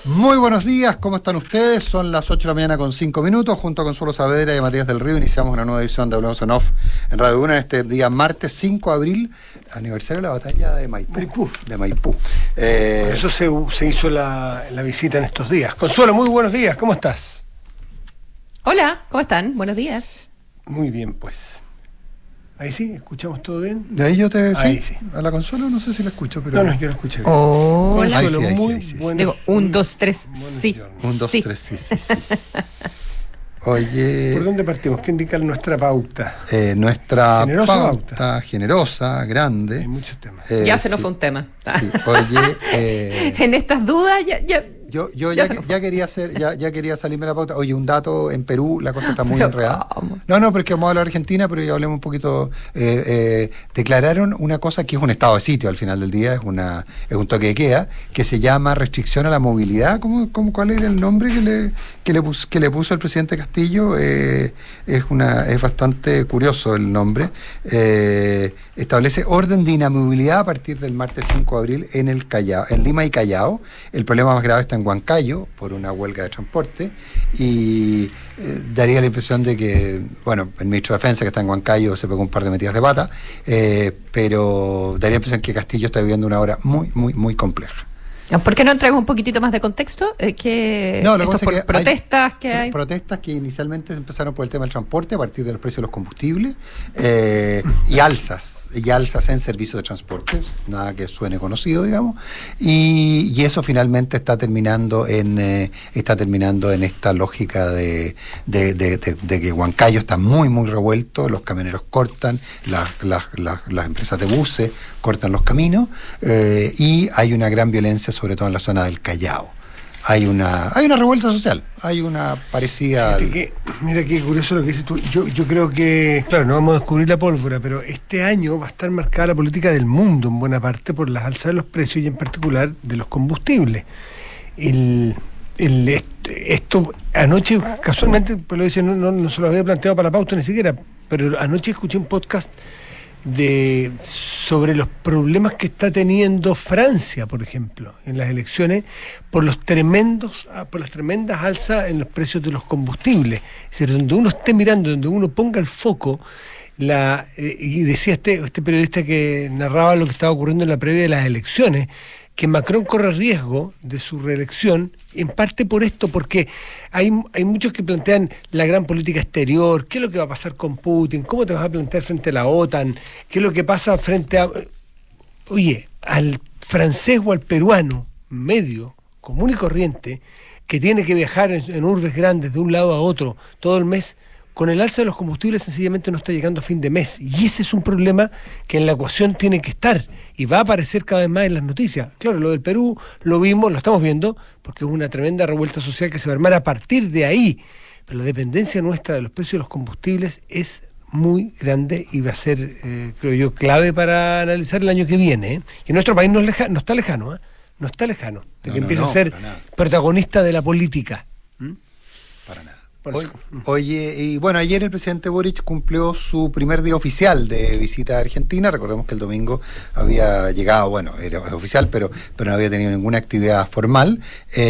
Muy buenos días, ¿cómo están ustedes? Son las 8 de la mañana con 5 minutos. Junto a Consuelo Saavedra y Matías del Río iniciamos una nueva edición de Hablemos en Off en Radio 1 en este día martes 5 de abril, aniversario de la batalla de Maipú. Por eso se hizo la visita en estos días. Consuelo, muy buenos días, ¿cómo estás? Hola, ¿cómo están? Buenos días. Muy bien, pues. Ahí sí, ¿escuchamos todo bien? De ahí yo te ahí sí. A la Consuelo no sé si la escucho, pero... No, yo la escuché bien. Hola. Consuelo, Ahí sí, muy ahí sí. buenos. Digo, 1, 2, 3, sí. 1, 2, sí. 3, sí. Oye... ¿Por dónde partimos? ¿Qué indica nuestra pauta? Nuestra Generosa pauta, generosa, grande. Hay muchos temas. Ya se nos sí. fue un tema. Sí, oye... En estas dudas, Yo ya quería salirme de la pauta. Oye, un dato, en Perú la cosa está muy enredada. ¿cómo? No, pero es que vamos a hablar de Argentina, pero ya hablemos un poquito. Declararon una cosa que es un estado de sitio al final del día, es un toque de queda, que se llama restricción a la movilidad. ¿Cuál era el nombre que le puso el presidente Castillo? Es bastante curioso el nombre. Establece orden de inamovilidad a partir del martes 5 de abril en el Callao, en Lima y Callao. El problema más grave está en Huancayo por una huelga de transporte y daría la impresión de que, bueno, el ministro de Defensa que está en Huancayo se pegó un par de metidas de pata, pero daría la impresión que Castillo está viviendo una hora muy, muy, muy compleja. ¿Por qué no entrego un poquitito más de contexto? Esto por protestas que hay. Protestas que inicialmente empezaron por el tema del transporte a partir de los precios de los combustibles y alzas en servicios de transporte, nada que suene conocido, digamos, y eso finalmente está terminando en esta lógica de que Huancayo está muy, muy revuelto, los camioneros cortan, las empresas de buses cortan los caminos y hay una gran violencia sobre todo en la zona del Callao. Hay una revuelta social, hay una parecida... Mira qué curioso lo que dices tú. Yo creo que, claro, no vamos a descubrir la pólvora, pero este año va a estar marcada la política del mundo en buena parte por las alzas de los precios y en particular de los combustibles. Esto anoche, casualmente, pues lo decía, no se lo había planteado para la pauta ni siquiera, pero anoche escuché un podcast sobre los problemas que está teniendo Francia, por ejemplo, en las elecciones, por las tremendas alzas en los precios de los combustibles. Es decir, donde uno esté mirando, donde uno ponga el foco, y decía este periodista que narraba lo que estaba ocurriendo en la previa de las elecciones, que Macron corre riesgo de su reelección, en parte por esto, porque hay muchos que plantean la gran política exterior, qué es lo que va a pasar con Putin, cómo te vas a plantear frente a la OTAN, qué es lo que pasa frente a... Oye, al francés o al peruano medio, común y corriente, que tiene que viajar en urbes grandes de un lado a otro todo el mes, con el alza de los combustibles sencillamente no está llegando a fin de mes. Y ese es un problema que en la ecuación tiene que estar y va a aparecer cada vez más en las noticias. Claro, lo del Perú lo vimos, lo estamos viendo, porque es una tremenda revuelta social que se va a armar a partir de ahí. Pero la dependencia nuestra de los precios de los combustibles es muy grande y va a ser, creo yo, clave para analizar el año que viene. Y nuestro país no está lejano de que empiece a ser protagonista de la política. Para nada. Oye, y bueno, ayer el presidente Boric cumplió su primer día oficial de visita a Argentina. Recordemos que el domingo había llegado, bueno, era oficial, pero no había tenido ninguna actividad formal.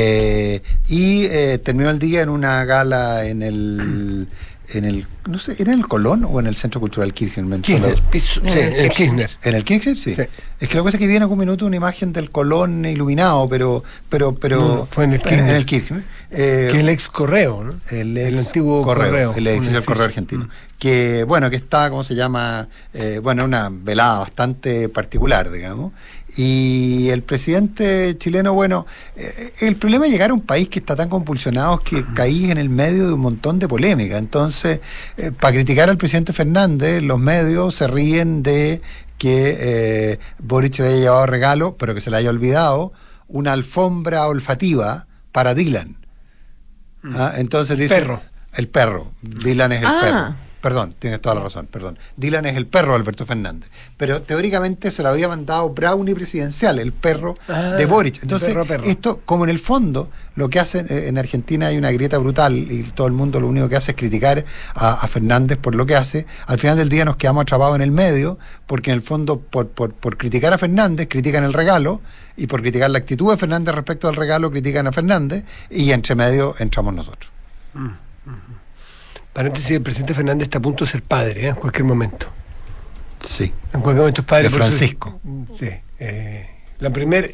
Terminó el día en una gala en el no sé, ¿era en el Colón o en el Centro Cultural Kirchner? Kirchner. ¿En el Kirchner? Sí. Es que lo que pasa es que viene un minuto una imagen del Colón iluminado, pero no, fue en el Kirchner. En el Kirchner. Que es el ex Correo, ¿no? El antiguo Correo. El edificio del Correo argentino. Que, bueno, que está, ¿cómo se llama? Una velada bastante particular, digamos. Y el presidente chileno, el problema es llegar a un país que está tan compulsionado que caís en el medio de un montón de polémica. Entonces, para criticar al presidente Fernández, los medios se ríen de que Boric le haya llevado regalo, pero que se le haya olvidado, una alfombra olfativa para Dylan. Entonces dice... Perro. El perro. Dylan es el perro. Perdón, tienes toda la razón, Dylan es el perro de Alberto Fernández, pero teóricamente se lo había mandado Brownie presidencial, el perro de Boric. Entonces, perro. Esto, como en el fondo, lo que hacen en Argentina hay una grieta brutal y todo el mundo lo único que hace es criticar a Fernández por lo que hace, al final del día nos quedamos atrapados en el medio, porque en el fondo, por criticar a Fernández, critican el regalo, y por criticar la actitud de Fernández respecto al regalo, critican a Fernández, y entre medio entramos nosotros. Paréntesis, el presidente Fernández está a punto de ser padre, en cualquier momento. Sí. En cualquier momento es padre. De Francisco. Sí. La primera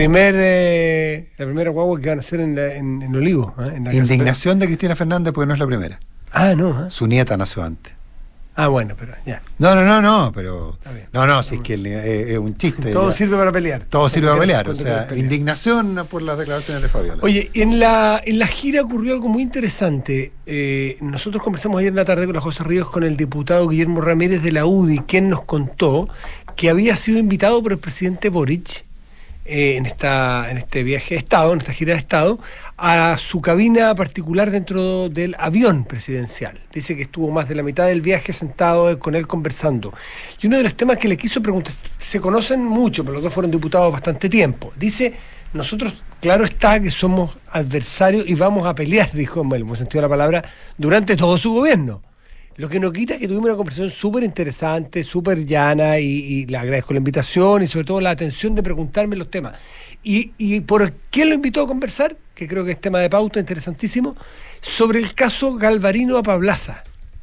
guagua que van a hacer en Olivo. Indignación de Cristina Fernández porque no es la primera. No. Su nieta nació antes. Bueno, pero ya. No, pero... si es que es un chiste. Todo sirve para pelear. Todo sirve para pelear, o sea, indignación por las declaraciones de Fabiola. Oye, en la gira ocurrió algo muy interesante. Nosotros conversamos ayer en la tarde con la José Ríos con el diputado Guillermo Ramírez de la UDI, quien nos contó que había sido invitado por el presidente Boric en este viaje de Estado, en esta gira de Estado, a su cabina particular dentro del avión presidencial. Dice que estuvo más de la mitad del viaje sentado con él conversando. Y uno de los temas que le quiso preguntar, se conocen mucho, pero los dos fueron diputados bastante tiempo. Dice, nosotros, claro está que somos adversarios y vamos a pelear, dijo en el buen sentido de la palabra, durante todo su gobierno. Lo que no quita que tuvimos una conversación súper interesante, súper llana, y le agradezco la invitación y sobre todo la atención de preguntarme los temas. ¿Y por qué lo invitó a conversar? Que creo que es tema de pauta interesantísimo, sobre el caso Galvarino Apablaza.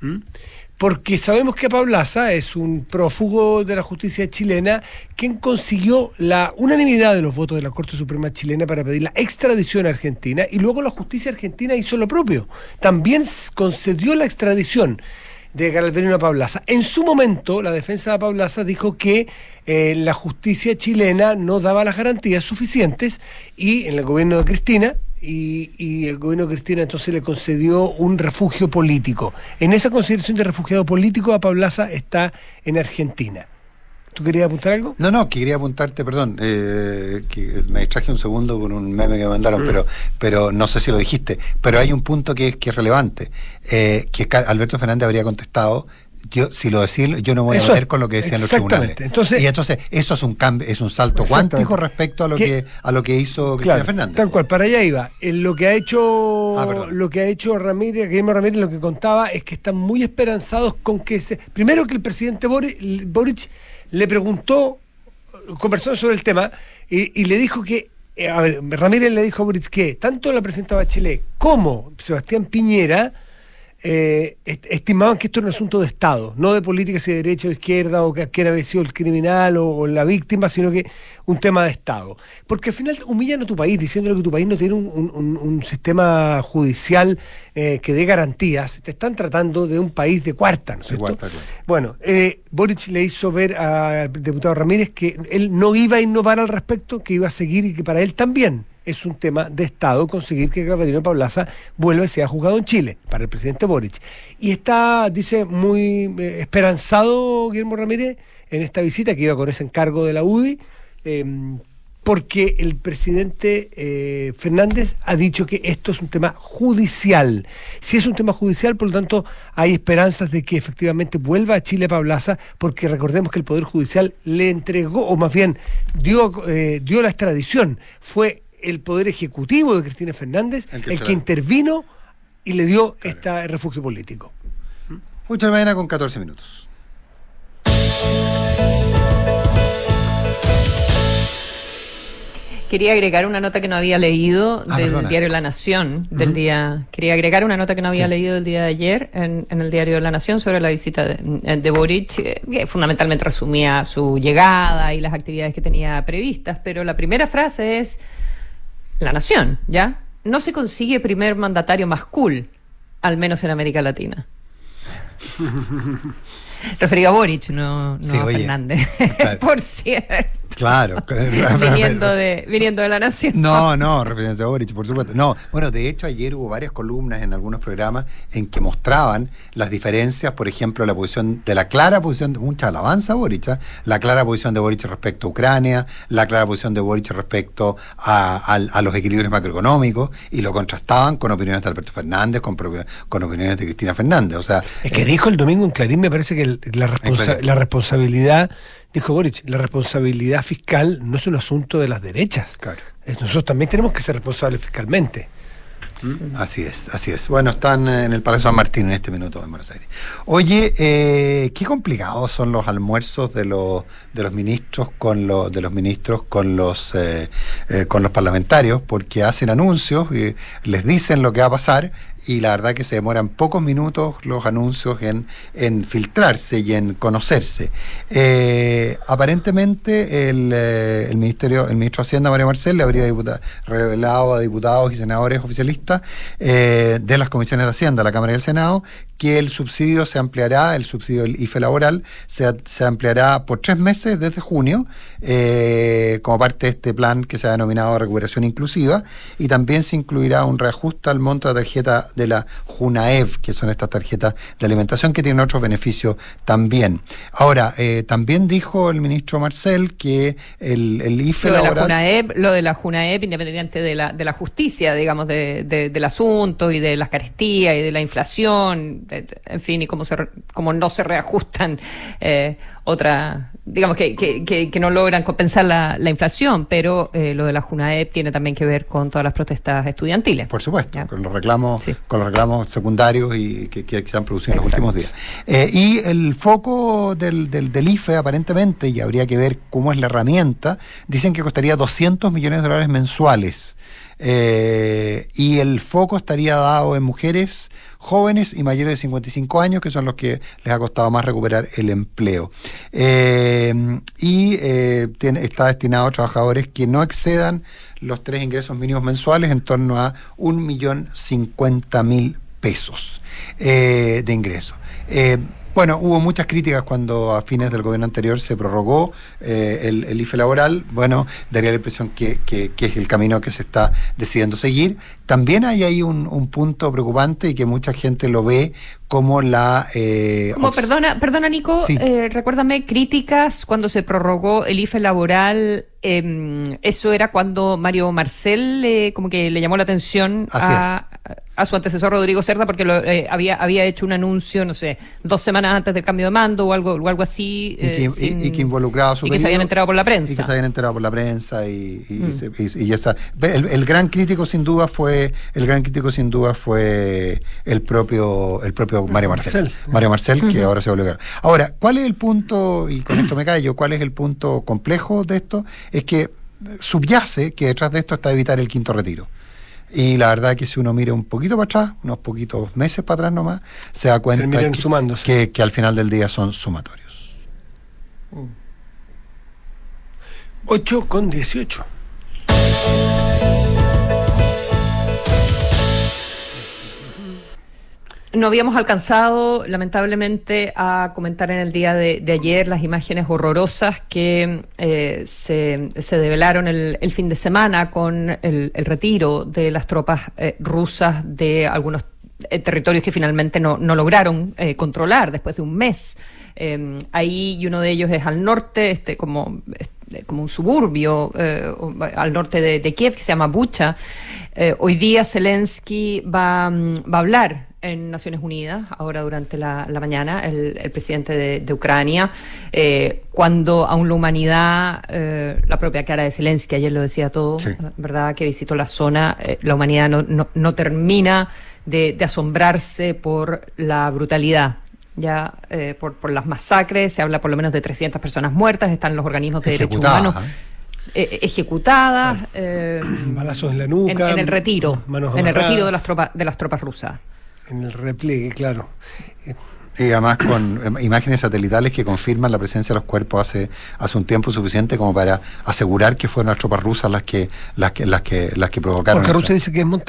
Porque sabemos que Apablaza es un prófugo de la justicia chilena quien consiguió la unanimidad de los votos de la Corte Suprema chilena para pedir la extradición a Argentina, y luego la justicia argentina hizo lo propio. También concedió la extradición de Galvarino Apablaza. En su momento, la defensa de Apablaza dijo que la justicia chilena no daba las garantías suficientes, y en el gobierno de Cristina... Y el gobierno de Cristina entonces le concedió un refugio político. En esa consideración de refugiado político, Apablaza está en Argentina. ¿Tú querías apuntar algo? No, quería apuntarte, perdón, que me distraje un segundo con un meme que me mandaron, pero no sé si lo dijiste, pero hay un punto que es relevante, que Alberto Fernández habría contestado: si lo decís, yo no me voy a meter con lo que decían los tribunales. Y entonces eso es un cambio, es un salto cuántico respecto a lo que hizo Cristina Fernández. Tal cual, para allá iba. Lo que ha hecho Guillermo Ramírez, lo que contaba es que están muy esperanzados con que primero que el presidente Boric le preguntó, conversó sobre el tema, y le dijo que Ramírez le dijo a Boric que tanto la presidenta Bachelet como Sebastián Piñera estimaban que esto era un asunto de Estado, no de política, si de derecha o izquierda, o que quién había sido el criminal o la víctima, sino que un tema de Estado. Porque al final humillan a tu país diciéndole que tu país no tiene un sistema judicial que dé garantías. Te están tratando de un país de cuarta, ¿no es cierto? Claro. Bueno, Boric le hizo ver al diputado Ramírez que él no iba a innovar al respecto, que iba a seguir, y que para él también es un tema de Estado conseguir que Galvarino Apablaza vuelva y sea juzgado en Chile, para el presidente Boric. Y está, dice, muy esperanzado Guillermo Ramírez en esta visita, que iba con ese encargo de la UDI, porque el presidente Fernández ha dicho que esto es un tema judicial. Si es un tema judicial, por lo tanto, hay esperanzas de que efectivamente vuelva a Chile Apablaza, porque recordemos que el Poder Judicial le entregó, o más bien dio la extradición. Fue el Poder Ejecutivo de Cristina Fernández el que intervino y le dio este refugio político. 8 de la mañana con 14 minutos. Quería agregar una nota que no había leído del diario La Nación del día. Quería agregar una nota que no había leído el día de ayer en el diario La Nación sobre la visita de Boric, que fundamentalmente resumía su llegada y las actividades que tenía previstas, pero la primera frase es: La Nación, ¿ya? No se consigue primer mandatario más cool, al menos en América Latina. Referido a Boric, no a Fernández. Claro. Por cierto. Claro. viniendo de la nación. No, refiriéndose a Boric, por supuesto. No, bueno, de hecho ayer hubo varias columnas en algunos programas en que mostraban las diferencias, por ejemplo, la clara posición, mucha alabanza a Boric, la clara posición de Boric respecto a Ucrania, la clara posición de Boric respecto a los equilibrios macroeconómicos, y lo contrastaban con opiniones de Alberto Fernández, con opiniones de Cristina Fernández. O sea, es que dijo el domingo en Clarín, me parece que la responsabilidad, dijo Boric, la responsabilidad fiscal no es un asunto de las derechas. Claro. Nosotros también tenemos que ser responsables fiscalmente. Así es. Bueno, están en el Palacio San Martín en este minuto en Buenos Aires. Oye, qué complicados son los almuerzos de los ministros con los parlamentarios, porque hacen anuncios y les dicen lo que va a pasar, y la verdad que se demoran pocos minutos los anuncios en filtrarse y en conocerse. Aparentemente el ministro de Hacienda, Mario Marcel, le habría revelado a diputados y senadores oficialistas de las comisiones de Hacienda, la Cámara y el Senado, que el subsidio del IFE laboral se ampliará por 3 meses desde junio, como parte de este plan que se ha denominado recuperación inclusiva, y también se incluirá un reajuste al monto de tarjeta de la JUNAEV, que son estas tarjetas de alimentación que tienen otros beneficios también. Ahora, también dijo el ministro Marcel que el IFE laboral... Lo de la JUNAEV, independiente de la justicia, digamos, del asunto y de las carestías y de la inflación, en fin, y como no se reajustan digamos que no logran compensar la inflación, pero lo de la JUNAEV tiene también que ver con todas las protestas estudiantiles. Por supuesto, ¿ya? con los reclamos secundarios y que se han producido en los últimos días. Y el foco del IFE, aparentemente, y habría que ver cómo es la herramienta, dicen que costaría $200 millones mensuales. Y el foco estaría dado en mujeres jóvenes y mayores de 55 años, que son los que les ha costado más recuperar el empleo. Está destinado a trabajadores que no excedan los 3 ingresos mínimos mensuales, en torno a 1.050.000 pesos de ingresos. Bueno, hubo muchas críticas cuando a fines del gobierno anterior se prorrogó el IFE laboral. Bueno, daría la impresión que es el camino que se está decidiendo seguir. También hay ahí un punto preocupante y que mucha gente lo ve como perdona Nico, sí. Recuérdame, críticas cuando se prorrogó el IFE laboral, eso era cuando Mario Marcel como que le llamó la atención a su antecesor Rodrigo Cerda, porque había hecho un anuncio, no sé, 2 semanas antes del cambio de mando o algo así, y que involucraba a su y que se habían enterado por la prensa. Y que se habían enterado por la prensa y el gran crítico sin duda fue el propio Mario Marcel. Mario Marcel, que ahora se va a obligar. Ahora, ¿cuál es el punto, y con esto me callo, cuál es el punto complejo de esto? Es que subyace que detrás de esto está evitar el quinto retiro. Y la verdad es que si uno mira un poquito para atrás, unos poquitos meses para atrás nomás, se da cuenta que al final del día son sumatorios. 8:18. No habíamos alcanzado, lamentablemente, a comentar en el día de ayer las imágenes horrorosas que se develaron el fin de semana con el retiro de las tropas rusas de algunos territorios que finalmente no lograron controlar después de un mes. Ahí, y uno de ellos es al norte, como un suburbio al norte de Kiev, que se llama Bucha. Hoy día Zelensky va a hablar en Naciones Unidas, ahora durante la mañana, el presidente de Ucrania, cuando aún la humanidad, la propia cara de Zelensky, ayer lo decía todo, sí. ¿Verdad?, que visitó la zona, la humanidad no termina de asombrarse por la brutalidad. Ya por las masacres, se habla por lo menos de 300 personas muertas, están los organismos de derechos humanos ejecutadas, balazos en la nuca, en el retiro de las tropas rusas. En el repliegue, claro. Y además con imágenes satelitales que confirman la presencia de los cuerpos hace un tiempo suficiente como para asegurar que fueron las tropas rusas las que provocaron. Porque Rusia dice que es montaje.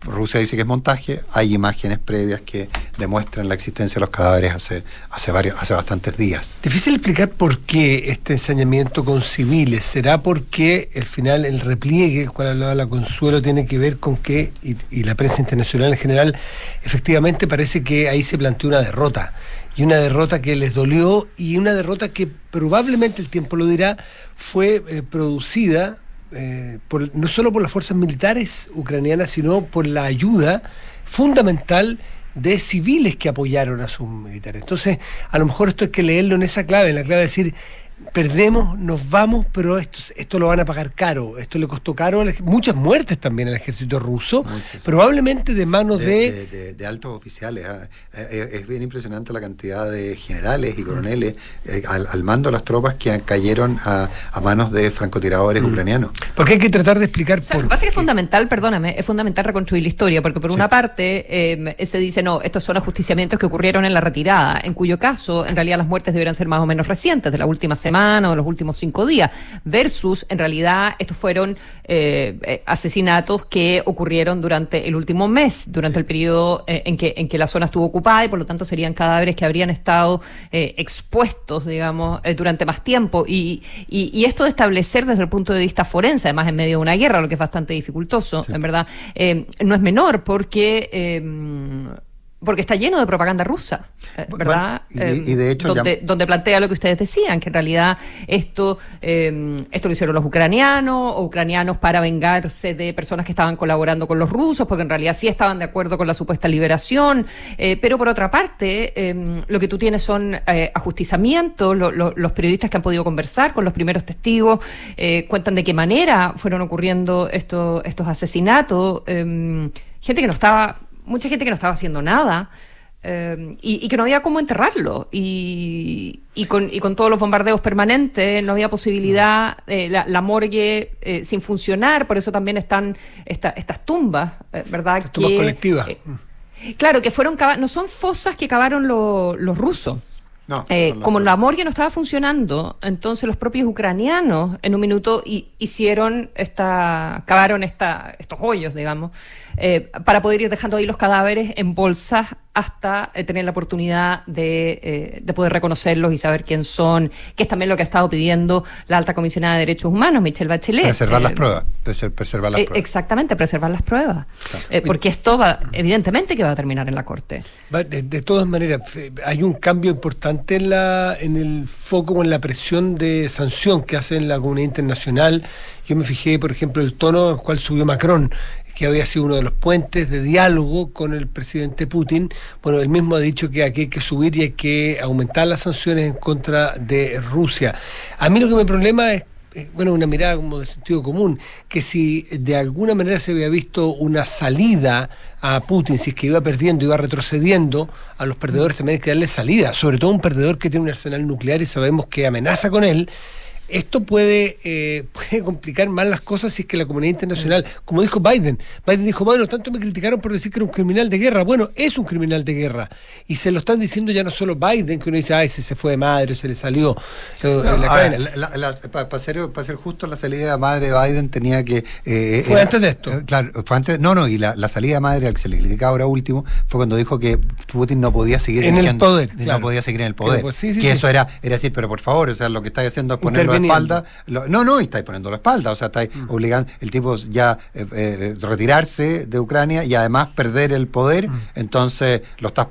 Rusia dice que es montaje, hay imágenes previas que demuestran la existencia de los cadáveres hace bastantes días. Difícil explicar por qué este ensañamiento con civiles. ¿Será porque al final el repliegue, cual hablaba la Consuelo, tiene que ver con que, y la prensa internacional en general, efectivamente parece que ahí se planteó una derrota? Y una derrota que les dolió, y una derrota que probablemente, el tiempo lo dirá, fue producida no solo por las fuerzas militares ucranianas, sino por la ayuda fundamental de civiles que apoyaron a sus militares. Entonces, a lo mejor esto hay que leerlo en esa clave, en la clave de decir, perdemos, nos vamos, pero esto lo van a pagar caro. Esto le costó caro, muchas muertes también al ejército ruso, muchas, probablemente de manos de altos oficiales. Es bien impresionante la cantidad de generales y coroneles al mando de las tropas que cayeron a manos de francotiradores ucranianos. Porque hay que tratar de explicar por qué. Lo que pasa es que es fundamental, perdóname, es fundamental reconstruir la historia, porque por una parte se dice, no, estos son ajusticiamientos que ocurrieron en la retirada, en cuyo caso, en realidad las muertes deberían ser más o menos recientes, de la última semana o de los últimos 5 días, versus, en realidad, estos fueron asesinatos que ocurrieron durante el último mes, durante el periodo en que la zona estuvo ocupada, y por lo tanto serían cadáveres que habrían estado expuestos, digamos, durante más tiempo, y esto de establecer desde el punto de vista forense, además en medio de una guerra, lo que es bastante dificultoso, en verdad, no es menor, porque está lleno de propaganda rusa, ¿verdad? Bueno, y de hecho donde plantea lo que ustedes decían, que en realidad esto lo hicieron los ucranianos para vengarse de personas que estaban colaborando con los rusos, porque en realidad sí estaban de acuerdo con la supuesta liberación, pero por otra parte, lo que tú tienes son ajusticiamientos. Los periodistas que han podido conversar con los primeros testigos cuentan de qué manera fueron ocurriendo estos asesinatos, mucha gente que no estaba haciendo nada, y que no había cómo enterrarlo, y con todos los bombardeos permanentes no había posibilidad, la morgue sin funcionar, por eso también están estas tumbas, ¿verdad? Las tumbas colectivas. Claro, que no son fosas que cavaron los rusos. No, como la morgue no estaba funcionando, entonces los propios ucranianos en un minuto cavaron estos hoyos, digamos, para poder ir dejando ahí los cadáveres en bolsas hasta tener la oportunidad de poder reconocerlos y saber quién son, que es también lo que ha estado pidiendo la alta comisionada de Derechos Humanos, Michelle Bachelet. Preservar las pruebas. Exactamente, preservar las pruebas. Claro. Porque esto evidentemente que va a terminar en la Corte. De todas maneras, hay un cambio importante en el foco o en la presión de sanción que hace la comunidad internacional. Yo me fijé, por ejemplo, el tono en el cual subió Macron, que había sido uno de los puentes de diálogo con el presidente Putin. Bueno, él mismo ha dicho que aquí hay que subir y hay que aumentar las sanciones en contra de Rusia. A mí lo que me problema es, una mirada como de sentido común, que si de alguna manera se había visto una salida a Putin, si es que iba perdiendo, iba retrocediendo, a los perdedores también hay que darle salida, sobre todo un perdedor que tiene un arsenal nuclear y sabemos que amenaza con él. Esto puede complicar más las cosas si es que la comunidad internacional, como dijo Biden dijo, bueno, tanto me criticaron por decir que era un criminal de guerra. Bueno, es un criminal de guerra. Y se lo están diciendo ya no solo Biden, que uno dice, ese se fue de madre, se le salió la cadena. Para ser justo, la salida de madre de Biden tenía que... fue antes de esto. Claro, fue antes... y la salida de madre, al que se le criticaba ahora último, fue cuando dijo que Putin no podía seguir en el poder. No podía seguir en el poder. Pues, eso era decir, pero por favor, o sea, lo que estáis haciendo es ponerlo de espalda. Y estáis poniendo la espalda, o sea, estáis obligando el tipo ya retirarse de Ucrania y además perder el poder, entonces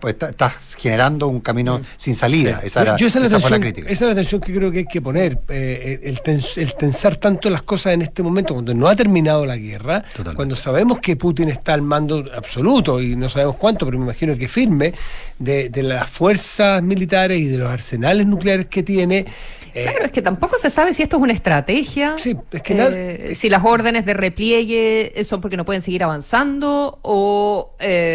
estás generando un camino sin salida. Esa fue la crítica. Esa es la tensión que creo que hay que poner, el tensar tanto las cosas en este momento, cuando no ha terminado la guerra. Totalmente. Cuando sabemos que Putin está al mando absoluto, y no sabemos cuánto, pero me imagino que firme, de las fuerzas militares y de los arsenales nucleares que tiene. Claro, es que tampoco se sabe si esto es una estrategia, sí, es que si las órdenes de repliegue son porque no pueden seguir avanzando, o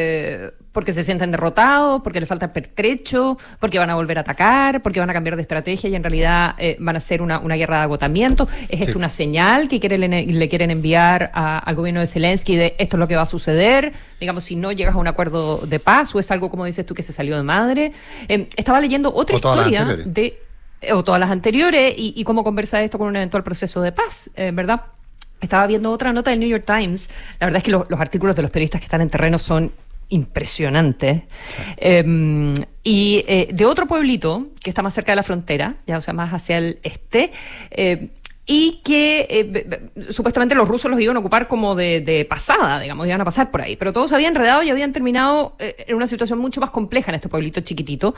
porque se sienten derrotados, porque les falta el pertrecho, porque van a volver a atacar, porque van a cambiar de estrategia y en realidad van a hacer una guerra de agotamiento. ¿Es esto una señal que le quieren enviar al gobierno de Zelensky de esto es lo que va a suceder? Digamos, si no llegas a un acuerdo de paz, o es algo, como dices tú, que se salió de madre. Estaba leyendo otra historia o todas las anteriores, y cómo conversa esto con un eventual proceso de paz, ¿verdad? estaba viendo otra nota del New York Times. La verdad es que los artículos de los periodistas que están en terreno son impresionantes. Sí. Y de otro pueblito que está más cerca de la frontera, ya, o sea, más hacia el este, y que supuestamente los rusos los iban a ocupar como de pasada, digamos, iban a pasar por ahí, pero todos se habían enredado y habían terminado en una situación mucho más compleja en este pueblito chiquitito,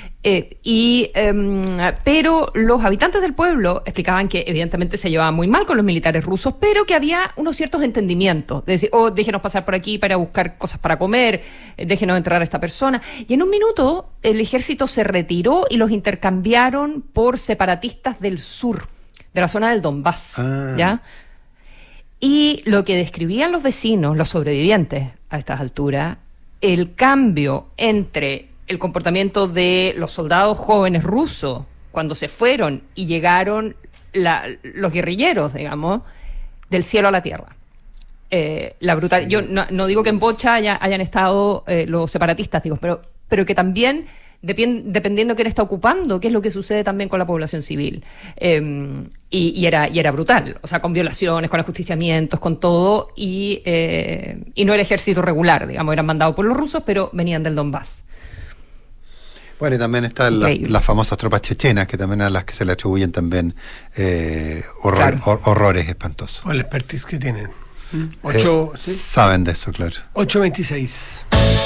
pero los habitantes del pueblo explicaban que evidentemente se llevaban muy mal con los militares rusos, pero que había unos ciertos entendimientos, de decir, déjenos pasar por aquí para buscar cosas para comer, déjenos entrar a esta persona, y en un minuto el ejército se retiró y los intercambiaron por separatistas del sur, de la zona del Donbass, ¿ya? Y lo que describían los vecinos, los sobrevivientes a estas alturas, el cambio entre el comportamiento de los soldados jóvenes rusos cuando se fueron y llegaron los guerrilleros, digamos, del cielo a la tierra. La brutal. Sí. Yo no digo que en Bocha hayan estado los separatistas, digo, pero que también dependiendo de quién está ocupando, qué es lo que sucede también con la población civil. Y era brutal, o sea, con violaciones, con ajusticiamientos, con todo, y no era ejército regular, digamos, eran mandados por los rusos, pero venían del Donbass. Bueno, y también están las famosas tropas chechenas, que también a las que se le atribuyen también horrores espantosos. Por el expertise que tienen. ¿Sí? Saben de eso, claro. 8:26.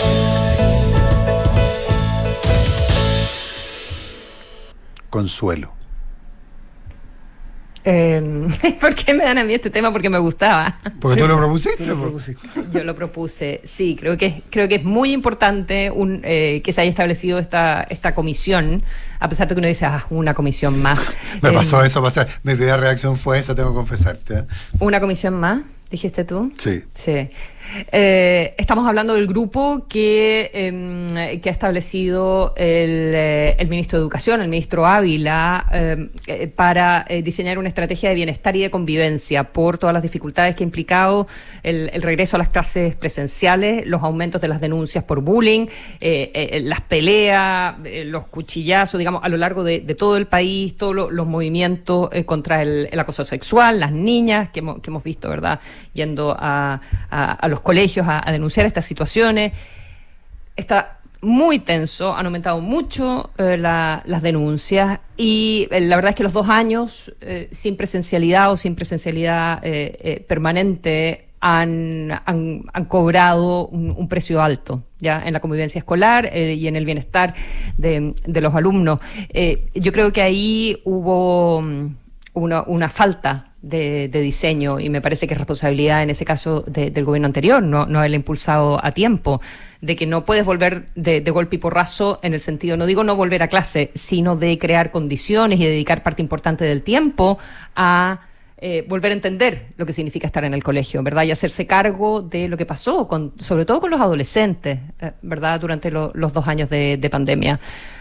Consuelo. ¿Por qué me dan a mí este tema? Porque me gustaba. Porque tú lo propusiste. Yo lo propuse, sí, creo que es muy importante que se haya establecido esta comisión, a pesar de que uno dice, una comisión más. Me pasó eso, mi primera reacción fue esa, tengo que confesarte. ¿Una comisión más? ¿Dijiste tú? Sí. Estamos hablando del grupo que ha establecido el ministro de Educación, el ministro Ávila, para diseñar una estrategia de bienestar y de convivencia por todas las dificultades que ha implicado el regreso a las clases presenciales, los aumentos de las denuncias por bullying, las peleas, los cuchillazos, digamos, a lo largo de todo el país, todos los movimientos contra el acoso sexual, las niñas que hemos visto, ¿verdad?, yendo a los colegios a denunciar estas situaciones. Está muy tenso, han aumentado mucho las denuncias, y la verdad es que los 2 años sin presencialidad o sin presencialidad permanente han cobrado un precio alto ya en la convivencia escolar y en el bienestar de los alumnos. Yo creo que ahí hubo una falta de diseño, y me parece que es responsabilidad en ese caso del gobierno anterior no haberla impulsado a tiempo, de que no puedes volver de golpe y porrazo, en el sentido, no digo no volver a clase, sino de crear condiciones y dedicar parte importante del tiempo a volver a entender lo que significa estar en el colegio, ¿verdad? Y hacerse cargo de lo que pasó, sobre todo con los adolescentes, ¿verdad?, durante los 2 años de pandemia.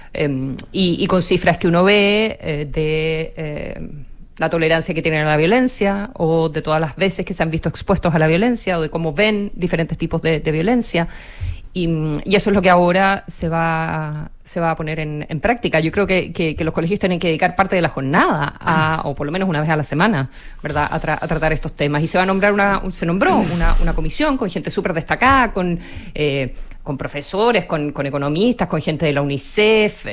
Y con cifras que uno ve de la tolerancia que tienen a la violencia, o de todas las veces que se han visto expuestos a la violencia, o de cómo ven diferentes tipos de violencia, y eso es lo que ahora se va a poner en práctica. Yo creo que los colegios tienen que dedicar parte de la jornada, o por lo menos una vez a la semana, ¿verdad?, a tratar estos temas, y se va a nombrar se nombró una comisión con gente súper destacada, con profesores, con economistas, con gente de la UNICEF,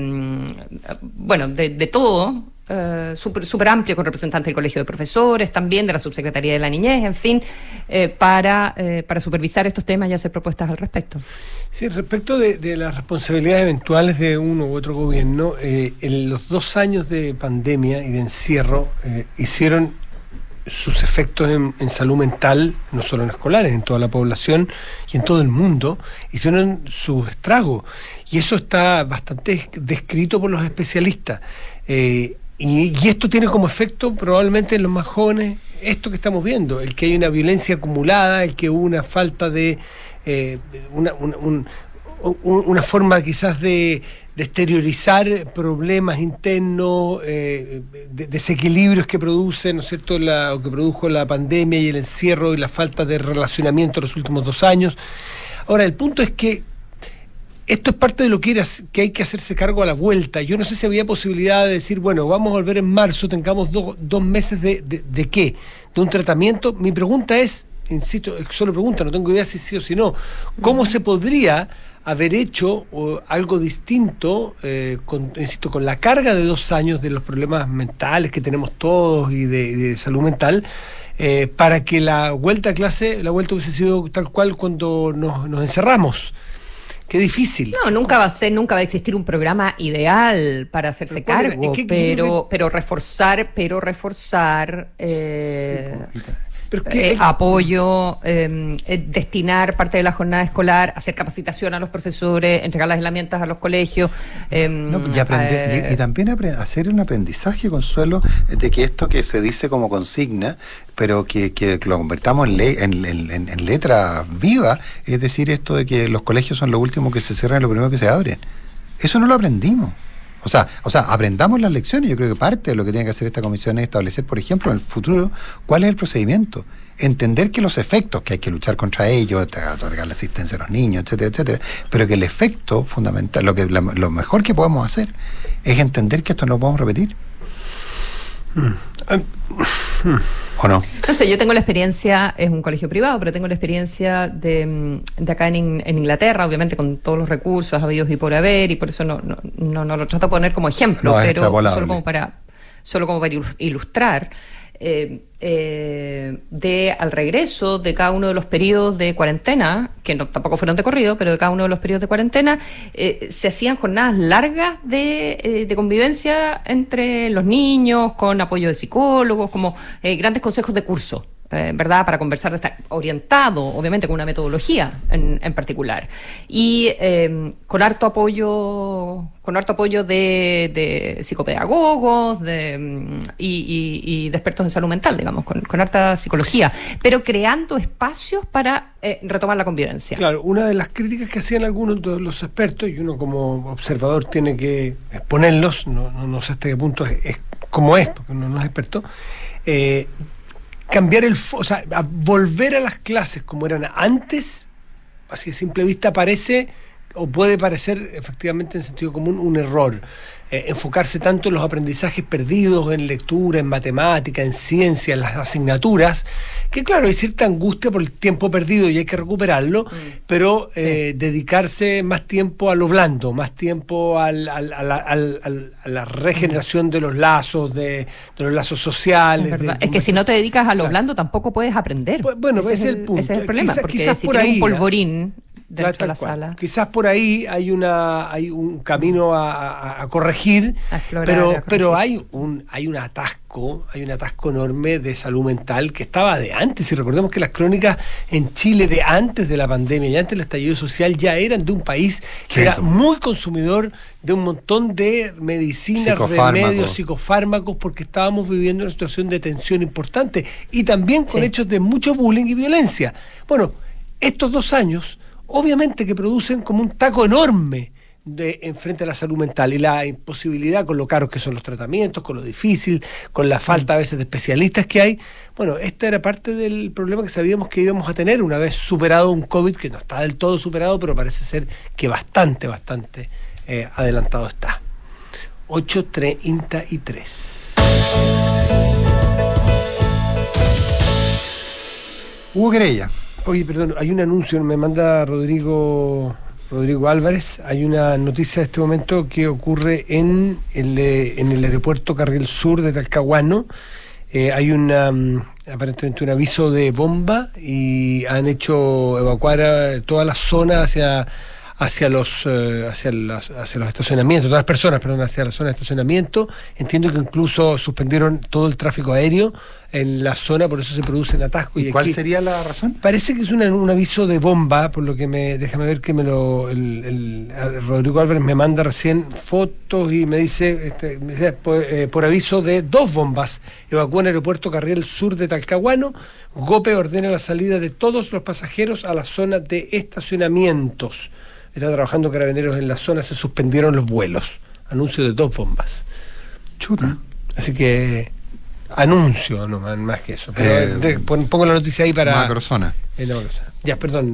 bueno, de todo, súper amplio, con representantes del Colegio de Profesores, también de la Subsecretaría de la Niñez, en fin, para supervisar estos temas y hacer propuestas al respecto. Sí, respecto de las responsabilidades eventuales de uno u otro gobierno, en los 2 años de pandemia y de encierro hicieron sus efectos en salud mental, no solo en escolares, en toda la población y en todo el mundo, hicieron sus estragos, y eso está bastante descrito por los especialistas. Y esto tiene como efecto, probablemente en los más jóvenes, esto que estamos viendo, el que hay una violencia acumulada, el que hubo una falta de una forma quizás de exteriorizar problemas internos, desequilibrios que produce, ¿no es cierto?, o que produjo la pandemia y el encierro y la falta de relacionamiento en los últimos 2 años. Ahora, el punto es que esto es parte de lo que hay que hacerse cargo a la vuelta. Yo no sé si había posibilidad de decir, bueno, vamos a volver en marzo, tengamos 2 meses de ¿qué? de un tratamiento. Mi pregunta es, insisto, es solo pregunta, no tengo idea si sí o si no, ¿cómo se podría haber hecho algo distinto, insisto, con la carga de 2 años de los problemas mentales que tenemos todos y de salud mental, para que la vuelta a clase, la vuelta hubiese sido tal cual cuando nos encerramos? Qué difícil. No, nunca va a existir un programa ideal para hacerse cargo, pero reforzar apoyo, destinar parte de la jornada escolar, hacer capacitación a los profesores, entregar las herramientas a los colegios. Y también hacer un aprendizaje, Consuelo, de que esto que se dice como consigna, pero que lo convertamos en letra viva, es decir, esto de que los colegios son lo último que se cierran y lo primero que se abren. Eso no lo aprendimos. O sea, aprendamos las lecciones. Yo creo que parte de lo que tiene que hacer esta comisión es establecer, por ejemplo, en el futuro, cuál es el procedimiento. Entender que los efectos, que hay que luchar contra ellos, otorgar la asistencia a los niños, etcétera, etcétera, pero que el efecto fundamental, lo mejor que podemos hacer es entender que esto no lo podemos repetir. ¿O no? No sé, yo tengo la experiencia, es un colegio privado, pero tengo la experiencia de acá en Inglaterra, obviamente con todos los recursos habidos y por haber, y por eso no lo trato de poner como ejemplo, pero solo como para ilustrar. Al regreso de cada uno de los periodos de cuarentena, que tampoco fueron de corrido, pero de cada uno de los periodos de cuarentena, se hacían jornadas largas de convivencia entre los niños, con apoyo de psicólogos, como grandes consejos de curso. ¿Verdad? Para conversar, está orientado, obviamente, con una metodología en particular. Y con harto apoyo de psicopedagogos y de expertos en salud mental, digamos, con harta psicología, pero creando espacios para retomar la convivencia. Claro, una de las críticas que hacían algunos de los expertos, y uno como observador tiene que exponerlos, no sé hasta qué punto es como es, porque uno no es experto, cambiar volver a las clases como eran antes, así a simple vista parece, o puede parecer efectivamente en sentido común, un error. Enfocarse tanto en los aprendizajes perdidos, en lectura, en matemática, en ciencia, en las asignaturas, que claro, hay cierta angustia por el tiempo perdido y hay que recuperarlo, pero dedicarse más tiempo a lo blando, más tiempo a la regeneración de los lazos, de los lazos sociales. Es que si no te dedicas a lo blando tampoco puedes aprender. Bueno, ese es el punto. Ese es el problema, porque quizás si por tienes ahí, un polvorín dentro de la sala. Quizás por ahí hay un camino a corregir, pero hay un atasco enorme de salud mental que estaba de antes. Y recordemos que las crónicas en Chile de antes de la pandemia y antes del estallido social ya eran de un país que era muy consumidor de un montón de medicinas, remedios, psicofármacos, porque estábamos viviendo una situación de tensión importante y también con hechos de mucho bullying y violencia. Bueno, estos 2 años obviamente que producen como un taco enorme en frente a la salud mental y la imposibilidad con lo caros que son los tratamientos, con lo difícil, con la falta a veces de especialistas que hay. Bueno, esta era parte del problema que sabíamos que íbamos a tener una vez superado un COVID que no está del todo superado, pero parece ser que bastante adelantado está. 8:33. Hubo querella. Oye, perdón, hay un anuncio, me manda Rodrigo Álvarez, hay una noticia de este momento que ocurre en el aeropuerto Carril Sur de Talcahuano. Hay aparentemente un aviso de bomba y han hecho evacuar toda la zona hacia los estacionamientos, todas las personas, hacia la zona de estacionamiento. Entiendo que incluso suspendieron todo el tráfico aéreo en la zona, por eso se producen atascos. ¿Y cuál sería la razón? Parece que es un aviso de bomba, por lo que déjame ver que Rodrigo Álvarez me manda recién fotos y me dice por aviso de 2 bombas, evacúan el aeropuerto Carril Sur de Talcahuano. GOPE ordena la salida de todos los pasajeros a la zona de estacionamientos. Está trabajando Carabineros en la zona, se suspendieron los vuelos. Anuncio de 2 bombas. Chuta. Así que anuncio, no más que eso. Pero pongo la noticia ahí para... Macrozona. Ya, perdón.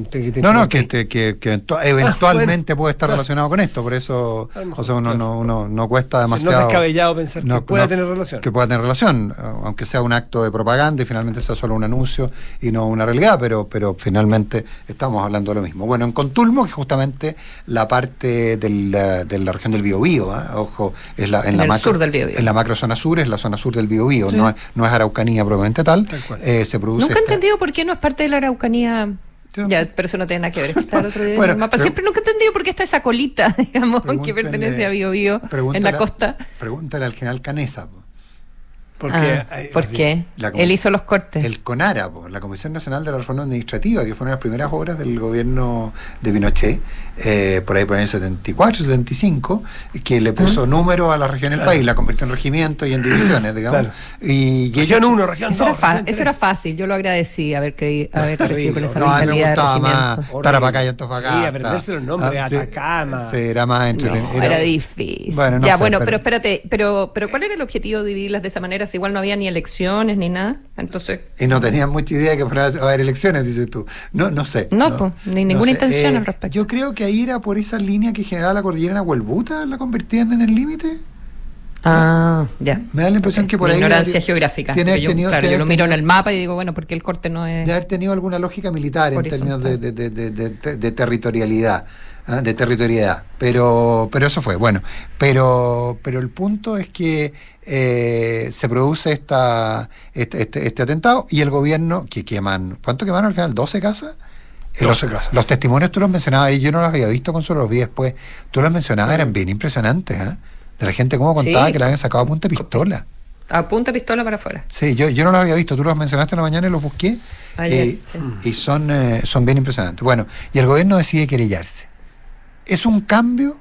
Que eventualmente puede estar relacionado con esto, por eso no cuesta demasiado. No es descabellado pensar que pueda tener relación. Que pueda tener relación, aunque sea un acto de propaganda y finalmente sea solo un anuncio y no una realidad, pero finalmente estamos hablando de lo mismo. Bueno, en Contulmo, que justamente la parte de la región del Biobío, ojo, es sur del Biobío. En la macrozona sur, es la zona sur del Biobío, sí. no es Araucanía propiamente tal se produce. Nunca he entendido por qué no es parte de la Araucanía. Ya, pero eso no tiene nada que ver. Está el otro día en el mapa. Siempre nunca he entendido por qué está esa colita, digamos, que pertenece a Biobío en la costa. Pregúntale al general Canesa. ¿Por qué? Él hizo los cortes. El CONARA, la Comisión Nacional de la Reforma Administrativa, que fueron las primeras obras del gobierno de Pinochet, por ahí por el año 74, 75, que le puso número a la región del país, la convirtió en regimientos y en divisiones, digamos. Claro. Y región 1, región 2. Eso era fácil, yo lo agradecí haber crecido con esa mentalidad. Me gustaba más Tarapacá y Antofagasta. Sí, aprenderse los nombres, Atacama. Sí, era más entretenido. Era difícil. Bueno, pero espérate, pero ¿cuál era el objetivo de dividirlas de esa manera? Si igual no había ni elecciones ni nada, entonces... Y no tenían mucha idea de que fuera a haber elecciones, dices tú. No sé. Ni ninguna intención al respecto. Yo creo que ahí era por esa línea que generaba la cordillera en Aguelbuta, la convertían en el límite. Ya. Me da la impresión que por ahí... Ignorancia geográfica. Yo lo miro en el mapa y digo, bueno, porque el corte no es... De haber tenido alguna lógica militar en términos de territorialidad. De territorialidad, pero eso fue, bueno, pero el punto es que se produce este atentado y el gobierno que queman, ¿cuánto quemaron al final? ¿12 casas? 12 casas. Los testimonios tú los mencionabas y yo no los había visto, Consuelo, los vi después. Tú los mencionabas, eran bien impresionantes, de la gente cómo contaba que la habían sacado a punta de pistola. A punta de pistola para afuera. Sí, yo no los había visto, tú los mencionaste en la mañana y los busqué. Ayer, y son bien impresionantes. Bueno, y el gobierno decide querellarse. ¿Es un cambio?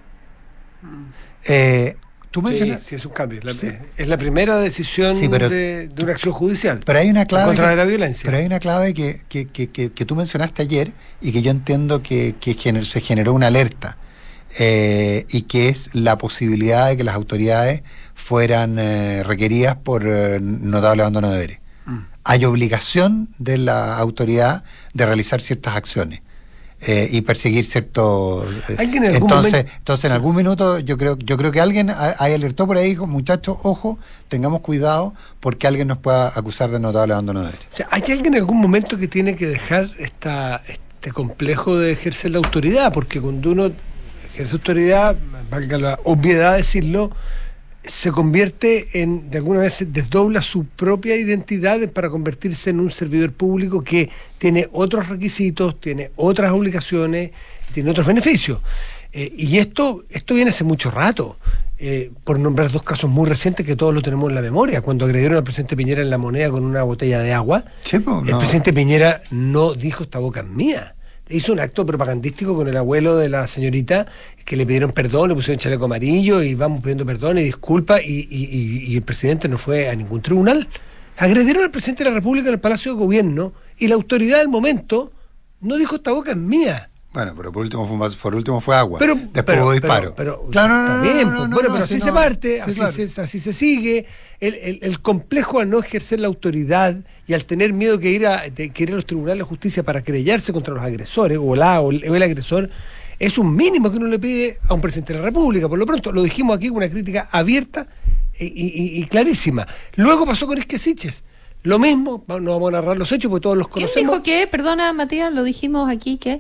Tú mencionas... Sí, es un cambio. Es la primera decisión de una acción judicial. Pero hay una clave contra la violencia. Pero hay una clave que tú mencionaste ayer y que yo entiendo que se generó una alerta y que es la posibilidad de que las autoridades fueran requeridas por notable abandono de deberes. Hay obligación de la autoridad de realizar ciertas acciones. Y perseguir ciertos entonces en algún minuto yo creo que alguien ahí alertó por ahí, dijo, muchachos, ojo, tengamos cuidado porque alguien nos pueda acusar de notable abandono de deberes. O sea, hay alguien en algún momento que tiene que dejar este complejo de ejercer la autoridad, porque cuando uno ejerce autoridad, valga la obviedad decirlo, se convierte en, de alguna vez, desdobla su propia identidad para convertirse en un servidor público que tiene otros requisitos, tiene otras obligaciones, tiene otros beneficios. Y esto viene hace mucho rato, por nombrar dos casos muy recientes que todos lo tenemos en la memoria. Cuando agredieron al presidente Piñera en La Moneda con una botella de agua, el presidente Piñera no dijo "esta boca es mía". Hizo un acto propagandístico con el abuelo de la señorita, que le pidieron perdón, le pusieron chaleco amarillo y vamos pidiendo perdón y disculpas, y el presidente no fue a ningún tribunal. Agredieron al presidente de la República en el Palacio de Gobierno y la autoridad del momento no dijo "esta boca es mía". Bueno, pero por último fue agua. Después hubo disparo. Claro, está bien. Pero así se parte, así se sigue. El complejo al no ejercer la autoridad y al tener miedo de ir a los tribunales de justicia para querellarse contra los agresores, o el agresor, es un mínimo que uno le pide a un presidente de la República. Por lo pronto, lo dijimos aquí con una crítica abierta y clarísima. Luego pasó con Esquesiches. Lo mismo, no vamos a narrar los hechos porque todos los conocemos. ¿Quién dijo qué? Perdona, Matías, lo dijimos aquí, ¿qué?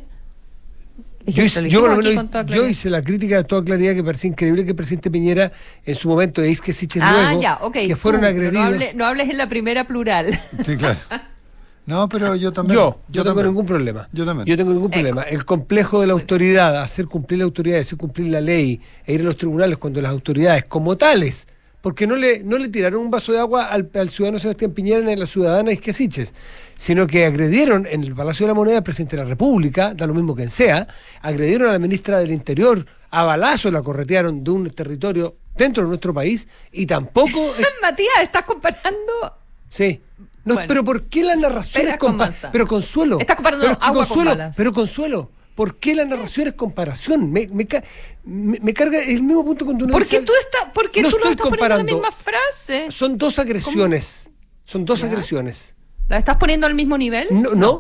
Yo hice la crítica de toda claridad, que parecía increíble que el presidente Piñera en su momento de Esquesiches luego, que fueron agredidos. No hables en la primera plural. Sí, claro. No, pero yo también. Yo tengo ningún problema. Yo tengo ningún problema. El complejo de la autoridad, hacer cumplir la autoridad, hacer cumplir la ley e ir a los tribunales cuando las autoridades como tales, porque no le tiraron un vaso de agua al ciudadano Sebastián Piñera ni a la ciudadana Esquesiches, sino que agredieron en el Palacio de la Moneda al presidente de la República, da lo mismo quien sea, agredieron a la ministra del Interior, a balazos la corretearon de un territorio dentro de nuestro país, y tampoco... Matías, ¿estás comparando? Sí. No, bueno, pero ¿por qué la narración es comparación? Pero Consuelo... Estás comparando agua con balas. Pero Consuelo, ¿por qué la narración es comparación? Me carga el mismo punto cuando uno dice... Porque tú lo estás poniendo en la misma frase. Son dos agresiones. Son dos agresiones. ¿La estás poniendo al mismo nivel? No.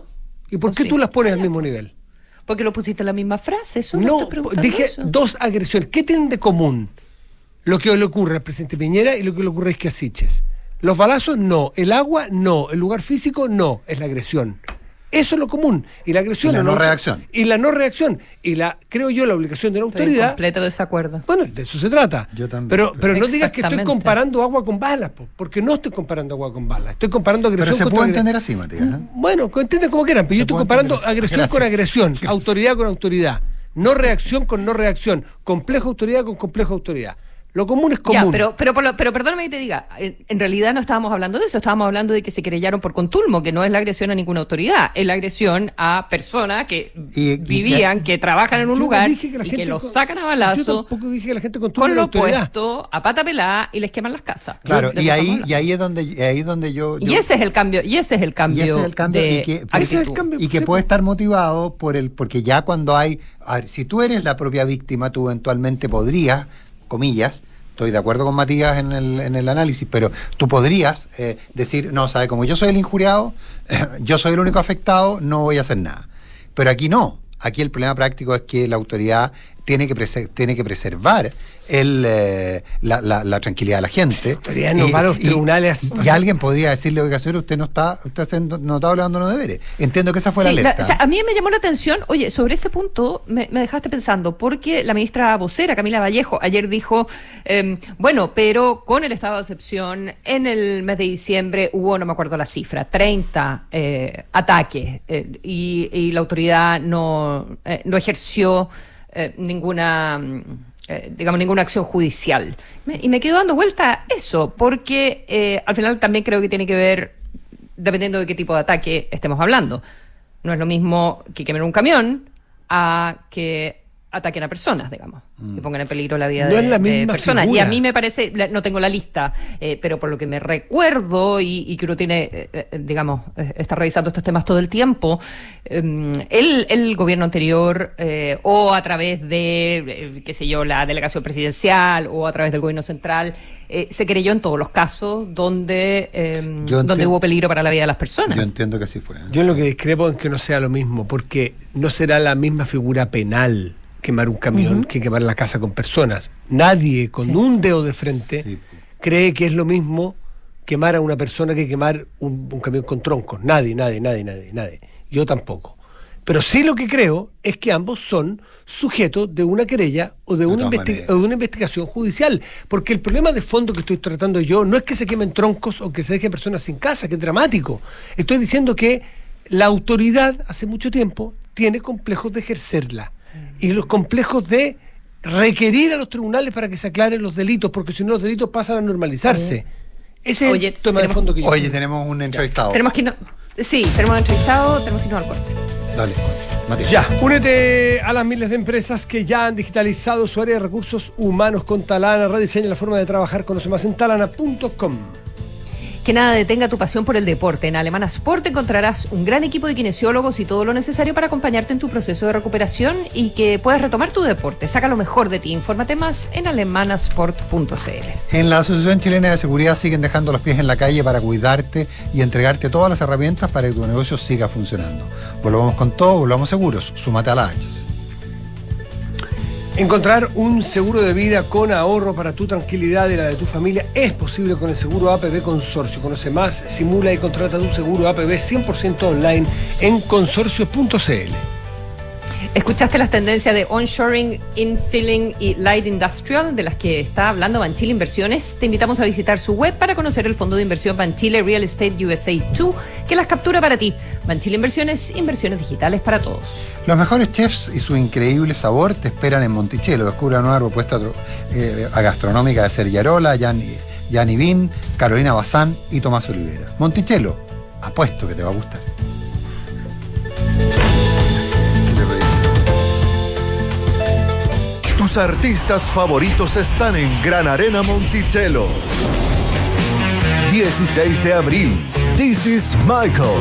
¿Y por qué tú las pones al mismo nivel? Porque lo pusiste en la misma frase, eso no dije eso. 2 agresiones. ¿Qué tienen de común lo que le ocurre al presidente Piñera y lo que le ocurre a Isquia Siches? Los balazos, no. El agua, no. El lugar físico, no. Es la agresión. Eso es lo común. Y la agresión. Y la no reacción. Y la no reacción. Y creo yo, la obligación de la autoridad. Estoy en completo desacuerdo. Bueno, de eso se trata. Yo también. Pero no digas que estoy comparando agua con balas, porque no estoy comparando agua con balas. Estoy comparando agresión. Pero se puede entender así, Matías, ¿no? Bueno, entienden como quieran, pero yo estoy comparando agresión con agresión, Gracias. Autoridad con autoridad. No reacción con no reacción. Complejo autoridad con complejo autoridad. Lo común es común. Ya, pero perdóname que te diga, en realidad no estábamos hablando de eso, estábamos hablando de que se querellaron por contulmo, que no es la agresión a ninguna autoridad, es la agresión a personas que vivían, que trabajan en un lugar y que los sacan a balazo. Yo tampoco dije que la gente contulmo con lo puesto a pata pelada y les queman las casas. Claro, y ahí es donde yo... Y ese es el cambio, y ese es el cambio y que puede estar motivado porque ya cuando hay... A ver, si tú eres la propia víctima, tú eventualmente podrías, comillas, estoy de acuerdo con Matías en el análisis, pero tú podrías decir, no, ¿sabe? Como yo soy el injuriado, yo soy el único afectado, no voy a hacer nada. Pero aquí no. Aquí el problema práctico es que la autoridad tiene que preservar la tranquilidad de la gente. La autoridad no va a los tribunales. Y alguien podría decirle, oiga, señor, usted no está hablando los deberes. Entiendo que esa fue la alerta. O sea, a mí me llamó la atención, oye, sobre ese punto me dejaste pensando, porque la ministra vocera, Camila Vallejo, ayer dijo, bueno, pero con el estado de excepción, en el mes de diciembre hubo, no me acuerdo la cifra, 30 ataques, y la autoridad no ejerció ninguna acción judicial. Y me quedo dando vuelta a eso, porque al final también creo que tiene que ver, dependiendo de qué tipo de ataque estemos hablando. No es lo mismo que quemar un camión a que ataquen a personas, digamos, que pongan en peligro la vida de personas. Figura. Y a mí me parece, no tengo la lista, pero por lo que me recuerdo y que uno tiene, está revisando estos temas todo el tiempo, el gobierno anterior, o a través de, la delegación presidencial, o a través del gobierno central, se creyó en todos los casos donde hubo peligro para la vida de las personas. Yo entiendo que así fue. Yo en lo que discrepo es que no sea lo mismo, porque no será la misma figura penal quemar un camión que quemar la casa con personas. Nadie con un dedo de frente cree que es lo mismo quemar a una persona que quemar un camión con troncos. Nadie. Yo tampoco. Pero sí lo que creo es que ambos son sujetos de una querella o de una investigación judicial. Porque el problema de fondo que estoy tratando yo no es que se quemen troncos o que se dejen personas sin casa, que es dramático. Estoy diciendo que la autoridad hace mucho tiempo tiene complejos de ejercerla. Y los complejos de requerir a los tribunales para que se aclaren los delitos, porque si no los delitos pasan a normalizarse. Ese es el tema de fondo que yo... Oye, tenemos un entrevistado. Tenemos un entrevistado, tenemos que irnos al corte. Dale, Matías. Ya, únete a las miles de empresas que ya han digitalizado su área de recursos humanos con Talana. Rediseña la forma de trabajar. Conoce más en talana.com. Que nada detenga tu pasión por el deporte. En Alemana Sport encontrarás un gran equipo de kinesiólogos y todo lo necesario para acompañarte en tu proceso de recuperación y que puedas retomar tu deporte. Saca lo mejor de ti. Infórmate más en alemanasport.cl. En la Asociación Chilena de Seguridad siguen dejando los pies en la calle para cuidarte y entregarte todas las herramientas para que tu negocio siga funcionando. Volvamos con todo, volvamos seguros. Súmate a la H. Encontrar un seguro de vida con ahorro para tu tranquilidad y la de tu familia es posible con el seguro APB Consorcio. Conoce más, simula y contrata tu seguro APB 100% online en consorcio.cl. ¿Escuchaste las tendencias de onshoring, infilling y light industrial de las que está hablando Banchile Inversiones? Te invitamos a visitar su web para conocer el fondo de inversión Banchile Real Estate USA 2, que las captura para ti. Banchile Inversiones, inversiones digitales para todos. Los mejores chefs y su increíble sabor te esperan en Monticello. Descubre una nueva propuesta gastronómica de Sergiarola, Gianni Bin, Carolina Bazán y Tomás Olivera. Monticello, apuesto que te va a gustar. Tus artistas favoritos están en Gran Arena Monticello. 16 de abril, This is Michael.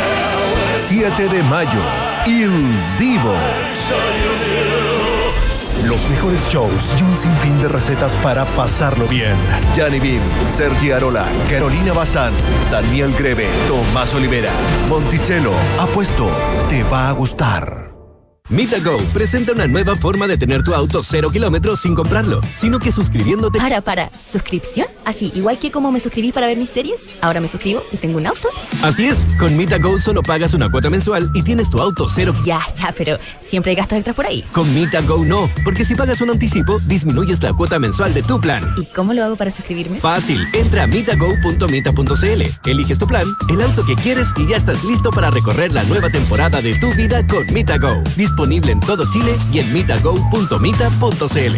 7 de mayo, Il Divo. Los mejores shows y un sinfín de recetas para pasarlo bien. Gianni Beam, Sergi Arola, Carolina Bazán, Daniel Greve, Tomás Olivera, Monticello. Apuesto, te va a gustar. MitaGo presenta una nueva forma de tener tu auto 0 kilómetros sin comprarlo, sino que suscribiéndote... Para, ¿suscripción? Así, igual que como me suscribí para ver mis series, ahora me suscribo y tengo un auto. Así es, con MitaGo solo pagas una cuota mensual y tienes tu auto 0... Ya, pero siempre hay gastos extras por ahí. Con MitaGo no, porque si pagas un anticipo, disminuyes la cuota mensual de tu plan. ¿Y cómo lo hago para suscribirme? Fácil, entra a mitago.mita.cl, eliges tu plan, el auto que quieres y ya estás listo para recorrer la nueva temporada de tu vida con MitaGo. Disponible en todo Chile y en mitago.mita.cl.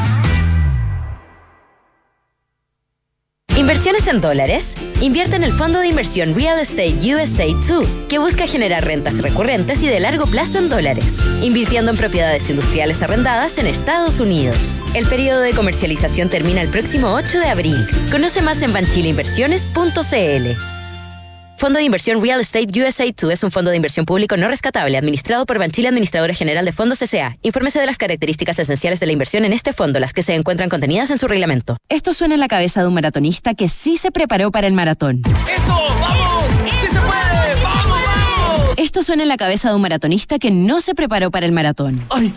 ¿Inversiones en dólares? Invierte en el fondo de inversión Real Estate USA 2, que busca generar rentas recurrentes y de largo plazo en dólares, invirtiendo en propiedades industriales arrendadas en Estados Unidos. El periodo de comercialización termina el próximo 8 de abril. Conoce más en banchileinversiones.cl. Fondo de inversión Real Estate USA 2 es un fondo de inversión público no rescatable administrado por Banchile Administradora General de Fondos S.A. Infórmese de las características esenciales de la inversión en este fondo, las que se encuentran contenidas en su reglamento. Esto suena en la cabeza de un maratonista que sí se preparó para el maratón. ¡Eso! ¡Vamos! ¡Sí se puede! ¡Vamos! Esto suena en la cabeza de un maratonista que no se preparó para el maratón. ¡Ay!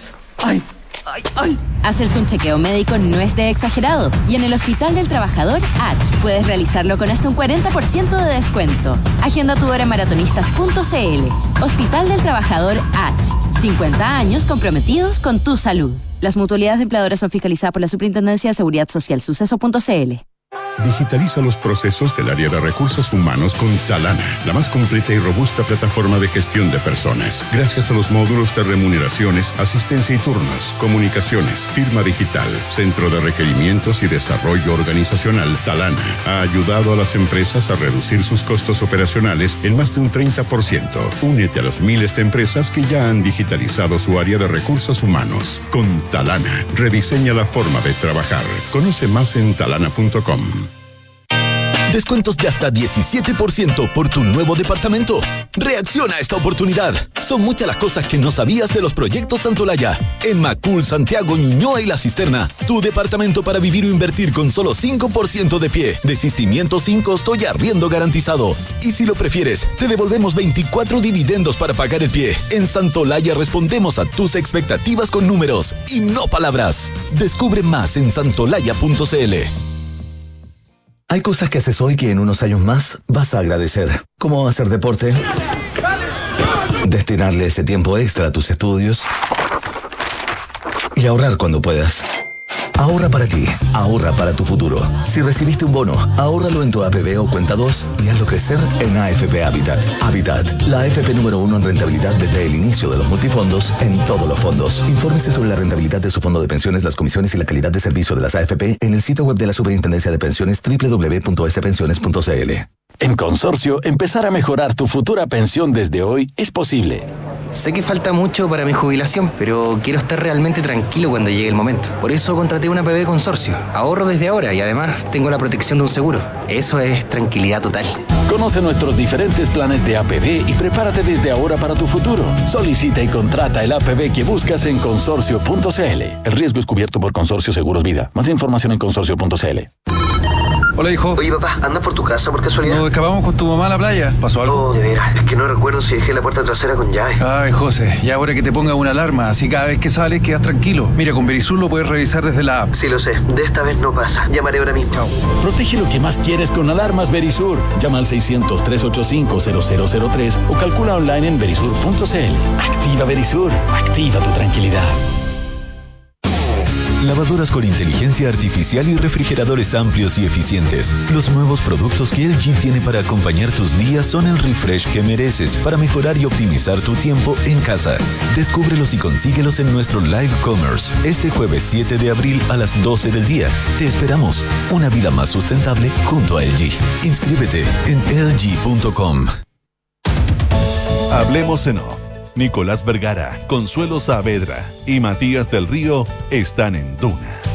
Hacerse un chequeo médico no es de exagerado y en el Hospital del Trabajador H puedes realizarlo con hasta un 40% de descuento. Agenda tu hora en maratonistas.cl. Hospital del Trabajador H. 50 años comprometidos con tu salud. Las mutualidades de empleadores son fiscalizadas por la Superintendencia de Seguridad Social. Suceso.cl. Digitaliza los procesos del área de recursos humanos con Talana, la más completa y robusta plataforma de gestión de personas. Gracias a los módulos de remuneraciones, asistencia y turnos, comunicaciones, firma digital, centro de requerimientos y desarrollo organizacional, Talana ha ayudado a las empresas a reducir sus costos operacionales en más de un 30%. Únete a las miles de empresas que ya han digitalizado su área de recursos humanos. Con Talana, rediseña la forma de trabajar. Conoce más en talana.com. Descuentos de hasta 17% por tu nuevo departamento. Reacciona a esta oportunidad. Son muchas las cosas que no sabías de los proyectos Santolaya. En Macul, Santiago, Ñuñoa y La Cisterna. Tu departamento para vivir o invertir con solo 5% de pie. Desistimiento sin costo y arriendo garantizado. Y si lo prefieres, te devolvemos 24 dividendos para pagar el pie. En Santolaya respondemos a tus expectativas con números y no palabras. Descubre más en santolaya.cl. Hay cosas que haces hoy que en unos años más vas a agradecer. Como hacer deporte, destinarle ese tiempo extra a tus estudios y ahorrar cuando puedas. Ahorra para ti, ahorra para tu futuro. Si recibiste un bono, ahórralo en tu APB o cuenta 2 y hazlo crecer en AFP Habitat. Habitat, la AFP número 1 en rentabilidad desde el inicio de los multifondos en todos los fondos. Infórmese sobre la rentabilidad de su fondo de pensiones, las comisiones y la calidad de servicio de las AFP en el sitio web de la Superintendencia de Pensiones www.spensiones.cl. En Consorcio, empezar a mejorar tu futura pensión desde hoy es posible. Sé que falta mucho para mi jubilación, pero quiero estar realmente tranquilo cuando llegue el momento. Por eso contraté una APB Consorcio. Ahorro desde ahora y además tengo la protección de un seguro. Eso es tranquilidad total. Conoce nuestros diferentes planes de APB y prepárate desde ahora para tu futuro. Solicita y contrata el APB que buscas en consorcio.cl. El riesgo es cubierto por Consorcio Seguros Vida. Más información en consorcio.cl. Hola, hijo. Oye, papá, ¿andas por tu casa por casualidad? Nos escapamos con tu mamá a la playa. ¿Pasó algo? Oh, de veras. Es que no recuerdo si dejé la puerta trasera con llave. Ay, José, ya ahora que te ponga una alarma, así cada vez que sales quedas tranquilo. Mira, con Verisur lo puedes revisar desde la app. Sí, lo sé. De esta vez no pasa. Llamaré ahora mismo. Chao. Protege lo que más quieres con alarmas Verisur. Llama al 600-385-0003 o calcula online en verisur.cl. Activa Verisur. Activa tu tranquilidad. Lavadoras con inteligencia artificial y refrigeradores amplios y eficientes. Los nuevos productos que LG tiene para acompañar tus días son el refresh que mereces para mejorar y optimizar tu tiempo en casa. Descúbrelos y consíguelos en nuestro Live Commerce este jueves 7 de abril a las 12 del día. Te esperamos. Una vida más sustentable junto a LG. Inscríbete en lg.com. Hablemos en off. Nicolás Vergara, Consuelo Saavedra y Matías del Río están en Duna.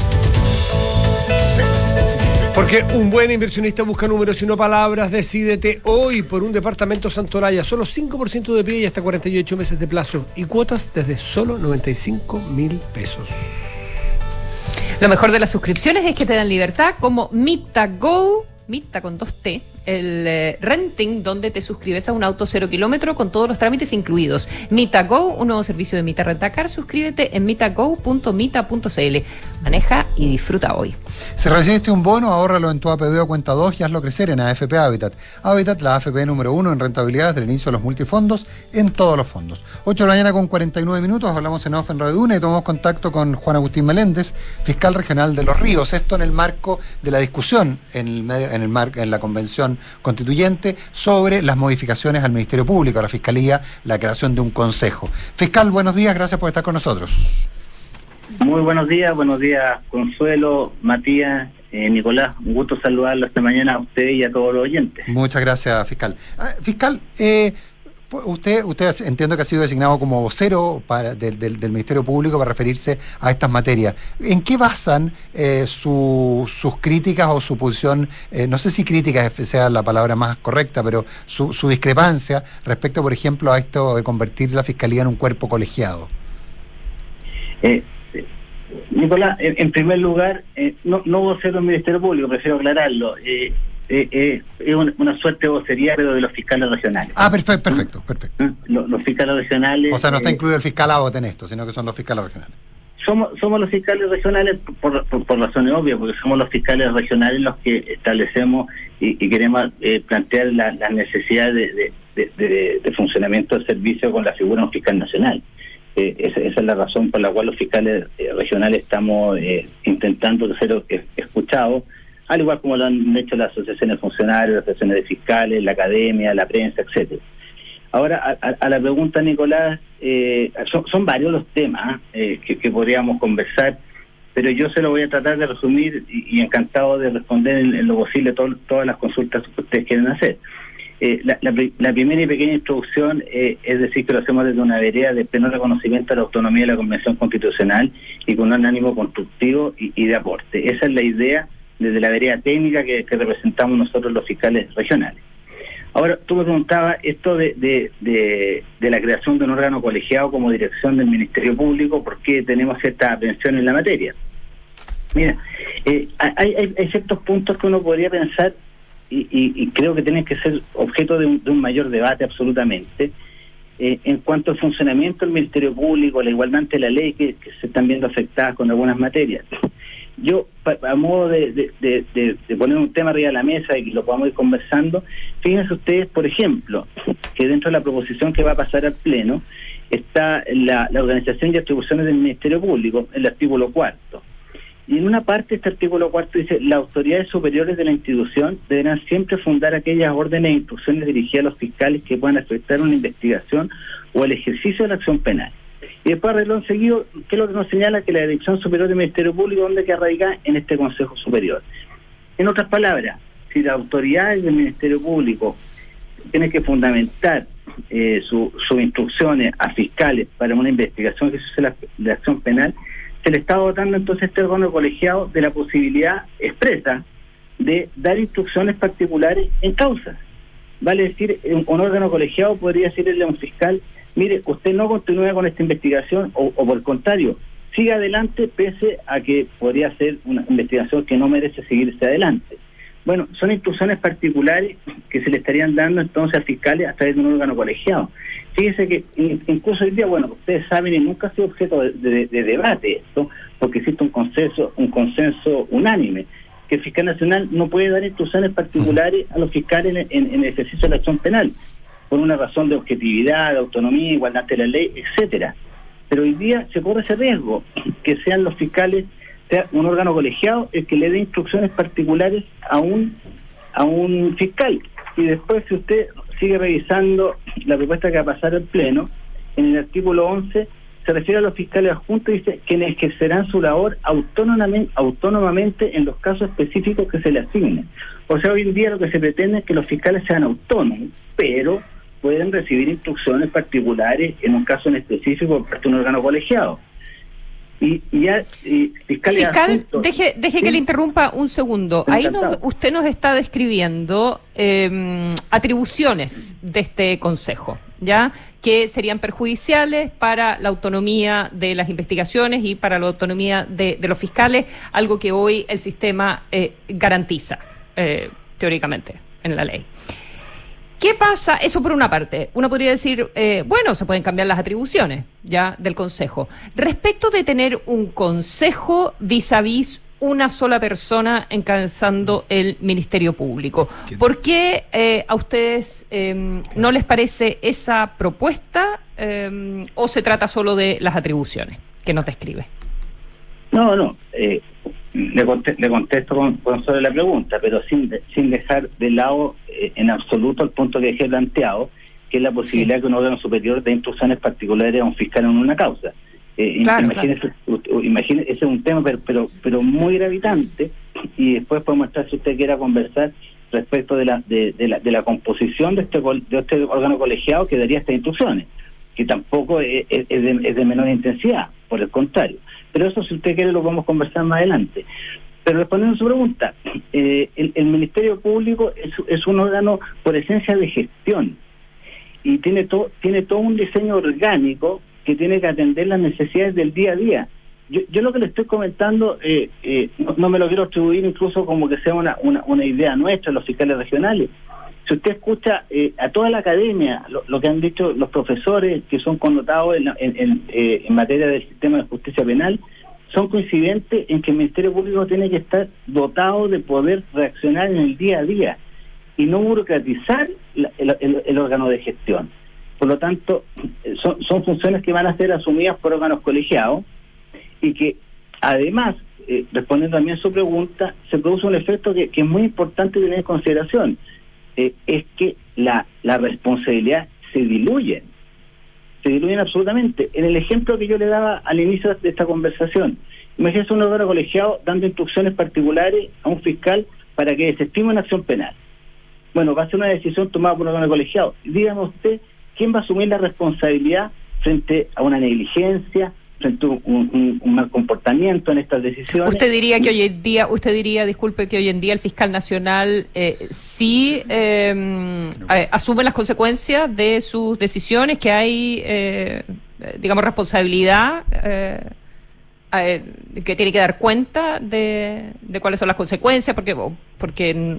Porque un buen inversionista busca números y no palabras. Decídete hoy por un departamento Santolaya. Solo 5% de pie y hasta 48 meses de plazo. Y cuotas desde solo 95.000 pesos. Lo mejor de las suscripciones es que te dan libertad, como MitaGo, Mita con 2T, el renting, donde te suscribes a un auto 0 kilómetro con todos los trámites incluidos. MitaGo, un nuevo servicio de Mita Rentacar. Suscríbete en mitago.mita.cl. Maneja y disfruta hoy. Si recibiste un bono, ahórralo en tu APB o cuenta 2 y hazlo crecer en AFP Habitat. Habitat, la AFP número 1 en rentabilidad desde el inicio de los multifondos en todos los fondos. 8 de la mañana con 49 minutos, hablamos en off en Radio Duna y tomamos contacto con Juan Agustín Meléndez, fiscal regional de Los Ríos. Esto en el marco de la discusión en la convención constituyente sobre las modificaciones al Ministerio Público, a la Fiscalía, la creación de un consejo. Fiscal, buenos días, gracias por estar con nosotros. Muy buenos días Consuelo, Matías, Nicolás, un gusto saludarlo esta mañana a usted y a todos los oyentes. Muchas gracias, fiscal. Fiscal, usted entiendo que ha sido designado como vocero del Ministerio Público para referirse a estas materias. ¿En qué basan sus críticas o su posición, no sé si críticas sea la palabra más correcta, pero su discrepancia respecto, por ejemplo, a esto de convertir la Fiscalía en un cuerpo colegiado? Nicolás, en primer lugar, no vocero del Ministerio Público, prefiero aclararlo. Es una suerte de vocería, pero de los fiscales regionales. Perfecto. Los fiscales regionales... O sea, no está incluido el fiscal Abbott en esto, sino que son los fiscales regionales. Somos los fiscales regionales por razones obvias, porque somos los fiscales regionales los que establecemos y queremos plantear las necesidades de funcionamiento del servicio con la figura de un fiscal nacional. Esa es la razón por la cual los fiscales regionales estamos intentando ser escuchados, al igual como lo han hecho las asociaciones de funcionarios, las asociaciones de fiscales, la academia, la prensa, etcétera. Ahora, a la pregunta, Nicolás, son varios los temas que podríamos conversar, pero yo se lo voy a tratar de resumir y encantado de responder en lo posible todas las consultas que ustedes quieren hacer. La primera y pequeña introducción es decir que lo hacemos desde una vereda de pleno reconocimiento de la autonomía de la Convención Constitucional y con un ánimo constructivo y de aporte. Esa es la idea desde la vereda técnica que representamos nosotros los fiscales regionales. Ahora, tú me preguntabas esto de la creación de un órgano colegiado como dirección del Ministerio Público, ¿por qué tenemos cierta atención en la materia? Mira, hay ciertos puntos que uno podría pensar y creo que tienen que ser objeto de un mayor debate absolutamente en cuanto al funcionamiento del Ministerio Público, la igualdad ante la ley que se están viendo afectadas con algunas materias. Yo, a modo de poner un tema arriba de la mesa y que lo podamos ir conversando, fíjense ustedes, por ejemplo, que dentro de la proposición que va a pasar al Pleno está la organización y atribuciones del Ministerio Público, el artículo 4. Y en una parte este artículo 4 dice: las autoridades superiores de la institución deberán siempre fundar aquellas órdenes e instrucciones dirigidas a los fiscales que puedan afectar una investigación o el ejercicio de la acción penal. Y después, arreglón seguido, ¿qué es lo que nos señala? Que la Dirección Superior del Ministerio Público, ¿dónde queda radicada? En este Consejo Superior. En otras palabras, si las autoridades del Ministerio Público tienen que fundamentar sus instrucciones a fiscales para una investigación que se hace la acción penal, se le está dotando entonces este órgano colegiado de la posibilidad expresa de dar instrucciones particulares en causas. Vale decir, un órgano colegiado podría decirle a un fiscal: mire, usted no continúe con esta investigación o por el contrario, siga adelante pese a que podría ser una investigación que no merece seguirse adelante. Bueno, son instrucciones particulares que se le estarían dando entonces a fiscales a través de un órgano colegiado. Fíjese que incluso hoy día, bueno, ustedes saben y nunca ha sido objeto de debate esto, porque existe un consenso unánime, que el fiscal nacional no puede dar instrucciones particulares a los fiscales en el ejercicio de la acción penal, por una razón de objetividad, de autonomía, igualdad ante la ley, etcétera. Pero hoy día se corre ese riesgo, que sean los fiscales, sea un órgano colegiado el que le dé instrucciones particulares a un fiscal. Y después, si usted sigue revisando la propuesta que va a pasar al Pleno, en el artículo 11 se refiere a los fiscales adjuntos y dice: quienes ejercerán su labor autónomamente en los casos específicos que se le asignen. O sea, hoy en día lo que se pretende es que los fiscales sean autónomos, pero pueden recibir instrucciones particulares en un caso en específico por parte de un órgano colegiado. Fiscal, deje que le interrumpa un segundo. Ahí usted nos está describiendo atribuciones de este Consejo, ¿ya? Que serían perjudiciales para la autonomía de las investigaciones y para la autonomía de los fiscales, algo que hoy el sistema garantiza, teóricamente, en la ley. ¿Qué pasa? Eso por una parte. Uno podría decir, bueno, se pueden cambiar las atribuciones ya del Consejo. Respecto de tener un Consejo vis a vis una sola persona encabezando el Ministerio Público, ¿por qué a ustedes no les parece esa propuesta o se trata solo de las atribuciones que nos describe? No. Le contesto con sobre la pregunta, pero sin dejar de lado en absoluto el punto que dejé planteado, que es la posibilidad que un órgano superior de instrucciones particulares a un fiscal en una causa. Imagínese, ese es un tema pero muy gravitante, y después podemos estar, si usted quiera conversar respecto de la composición de este órgano colegiado que daría estas instrucciones, que tampoco es de menor intensidad, por el contrario. Pero eso, si usted quiere, lo podemos conversar más adelante. Pero respondiendo a su pregunta, el Ministerio Público es un órgano por esencia de gestión y tiene todo un diseño orgánico que tiene que atender las necesidades del día a día. Yo lo que le estoy comentando no me lo quiero atribuir incluso como que sea una idea nuestra, los fiscales regionales. Si usted escucha a toda la academia, lo que han dicho los profesores que son connotados en materia del sistema de justicia penal, son coincidentes en que el Ministerio Público tiene que estar dotado de poder reaccionar en el día a día y no burocratizar el órgano de gestión. Por lo tanto, son funciones que van a ser asumidas por órganos colegiados y que, además, respondiendo también a su pregunta, se produce un efecto que es muy importante tener en consideración. Es que la responsabilidad se diluyen absolutamente. En el ejemplo que yo le daba al inicio de esta conversación, imagínese un órgano colegiado dando instrucciones particulares a un fiscal para que desestime una acción penal. Bueno, va a ser una decisión tomada por un órgano colegiado. Dígame usted, ¿quién va a asumir la responsabilidad frente a una negligencia, frente a un mal comportamiento en estas decisiones? Usted diría que hoy en día el fiscal nacional sí asume las consecuencias de sus decisiones, que hay, responsabilidad, que tiene que dar cuenta de cuáles son las consecuencias, porque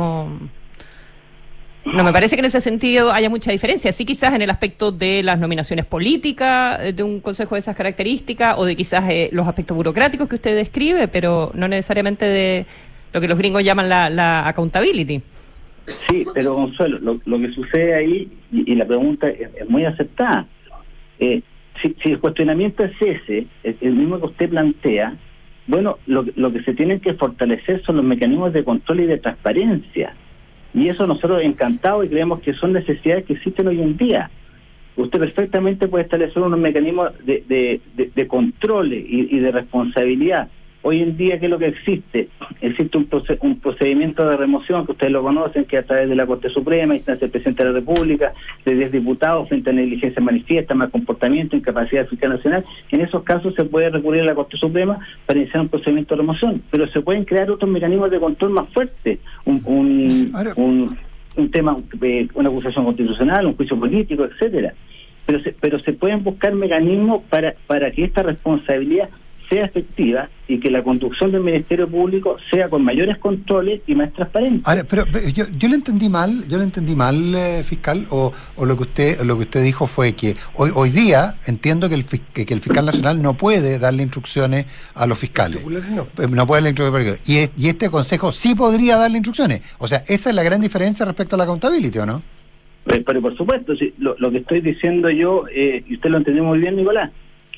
no me parece que en ese sentido haya mucha diferencia. Sí, quizás en el aspecto de las nominaciones políticas de un consejo de esas características, o de quizás los aspectos burocráticos que usted describe, pero no necesariamente de lo que los gringos llaman la accountability. Sí, pero Consuelo, lo que sucede ahí, y la pregunta es muy acertada, si el cuestionamiento es ese, el mismo que usted plantea, bueno, lo que se tienen que fortalecer son los mecanismos de control y de transparencia. Y eso nosotros encantados y creemos que son necesidades que existen hoy en día. Usted perfectamente puede establecer unos mecanismos de control y de responsabilidad. Hoy en día, ¿qué es lo que existe? Existe un procedimiento de remoción que ustedes lo conocen, que a través de la Corte Suprema, instancia del Presidente de la República, de 10 diputados frente a negligencia manifiesta, mal comportamiento, incapacidad fiscal nacional. En esos casos se puede recurrir a la Corte Suprema para iniciar un procedimiento de remoción, pero se pueden crear otros mecanismos de control más fuertes, un tema, una acusación constitucional, un juicio político, etcétera. Pero se pueden buscar mecanismos para que esta responsabilidad sea efectiva y que la conducción del Ministerio Público sea con mayores controles y más transparente. Ahora, pero yo le entendí mal, fiscal, o lo que usted dijo fue que hoy día entiendo que el fiscal nacional no puede darle instrucciones a los fiscales. No puede darle instrucciones. Y este consejo sí podría darle instrucciones. O sea, esa es la gran diferencia respecto a la accountability, ¿o no? Pero por supuesto, sí, lo que estoy diciendo yo, y usted lo entendió muy bien, Nicolás,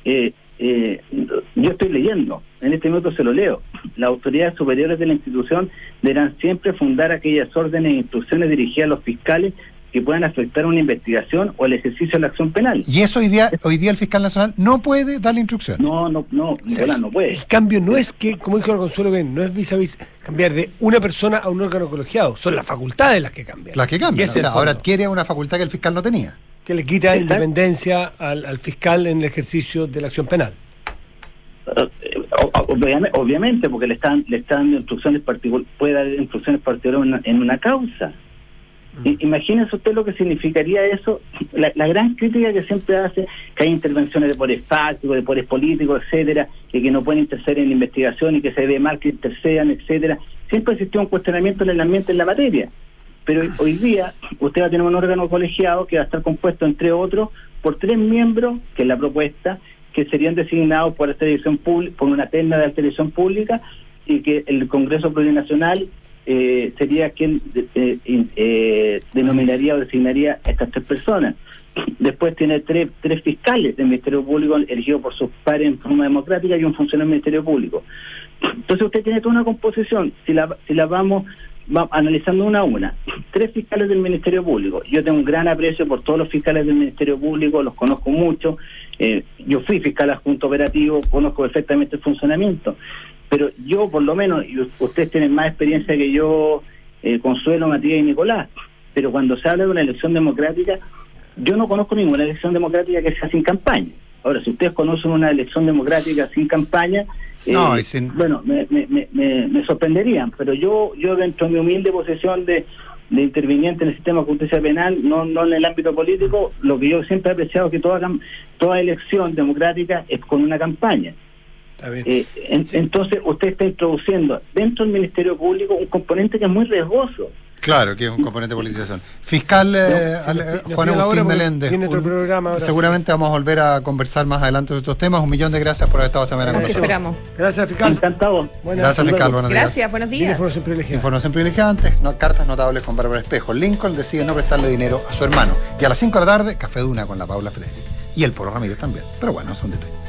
yo estoy leyendo, en este minuto se lo leo. Las autoridades superiores de la institución deberán siempre fundar aquellas órdenes e instrucciones dirigidas a los fiscales que puedan afectar una investigación o el ejercicio de la acción penal. Y eso hoy día el fiscal nacional no puede darle instrucciones. No, Nicolás, no puede. El cambio no es que, como dijo el Consuelo Ben, no es vis a vis cambiar de una persona a un órgano colegiado, son las facultades las que cambian. Las que cambian, ahora adquiere una facultad que el fiscal no tenía. Que le quita independencia al fiscal en el ejercicio de la acción penal. Obviamente, porque le están dando instrucciones particulares, puede dar instrucciones particulares en una causa. Imagínese usted lo que significaría eso, la gran crítica que siempre hace, que hay intervenciones de poderes fácticos, de poderes políticos, etcétera, que no pueden interceder en la investigación y que se ve mal que intercedan, etcétera. Siempre existió un cuestionamiento en el ambiente en la materia, pero hoy día usted va a tener un órgano colegiado que va a estar compuesto, entre otros, por 3 miembros, que es la propuesta, que serían designados por la televisión pública, por una terna de la televisión pública, y que el Congreso Plurinacional sería quien denominaría o designaría a estas 3 personas. Después tiene 3 fiscales del Ministerio Público elegidos por sus pares en forma democrática y un funcionario del Ministerio Público. Entonces usted tiene toda una composición, si la vamos analizando una a una. 3 fiscales del Ministerio Público. Yo tengo un gran aprecio por todos los fiscales del Ministerio Público, los conozco mucho. Yo fui fiscal adjunto operativo, conozco perfectamente el funcionamiento. Pero yo, por lo menos, y ustedes tienen más experiencia que yo, Consuelo, Matías y Nicolás, pero cuando se habla de una elección democrática, yo no conozco ninguna elección democrática que sea sin campaña. Ahora, si ustedes conocen una elección democrática sin campaña, bueno, me sorprenderían, pero yo dentro de mi humilde posición de interviniente en el sistema de justicia penal, no en el ámbito político, lo que yo siempre he apreciado es que toda elección democrática es con una campaña. Entonces usted está introduciendo dentro del Ministerio Público un componente que es muy riesgoso. Claro, que es un componente de politización. Fiscal Juan Agustín Meléndez, seguramente vamos a volver a conversar más adelante de estos temas. 1.000.000 de gracias por haber estado esta mañana con nosotros. Esperamos. Gracias, fiscal. Encantado. Gracias, fiscal. Buenos días. Gracias, buenos días. Información privilegiada. Información privilegiada antes, cartas notables con Bárbara Espejo. Lincoln decide no prestarle dinero a su hermano. Y a las 5 de la tarde, Café Duna con la Paula Freire. Y el Polo Ramírez también. Pero bueno, son detalles.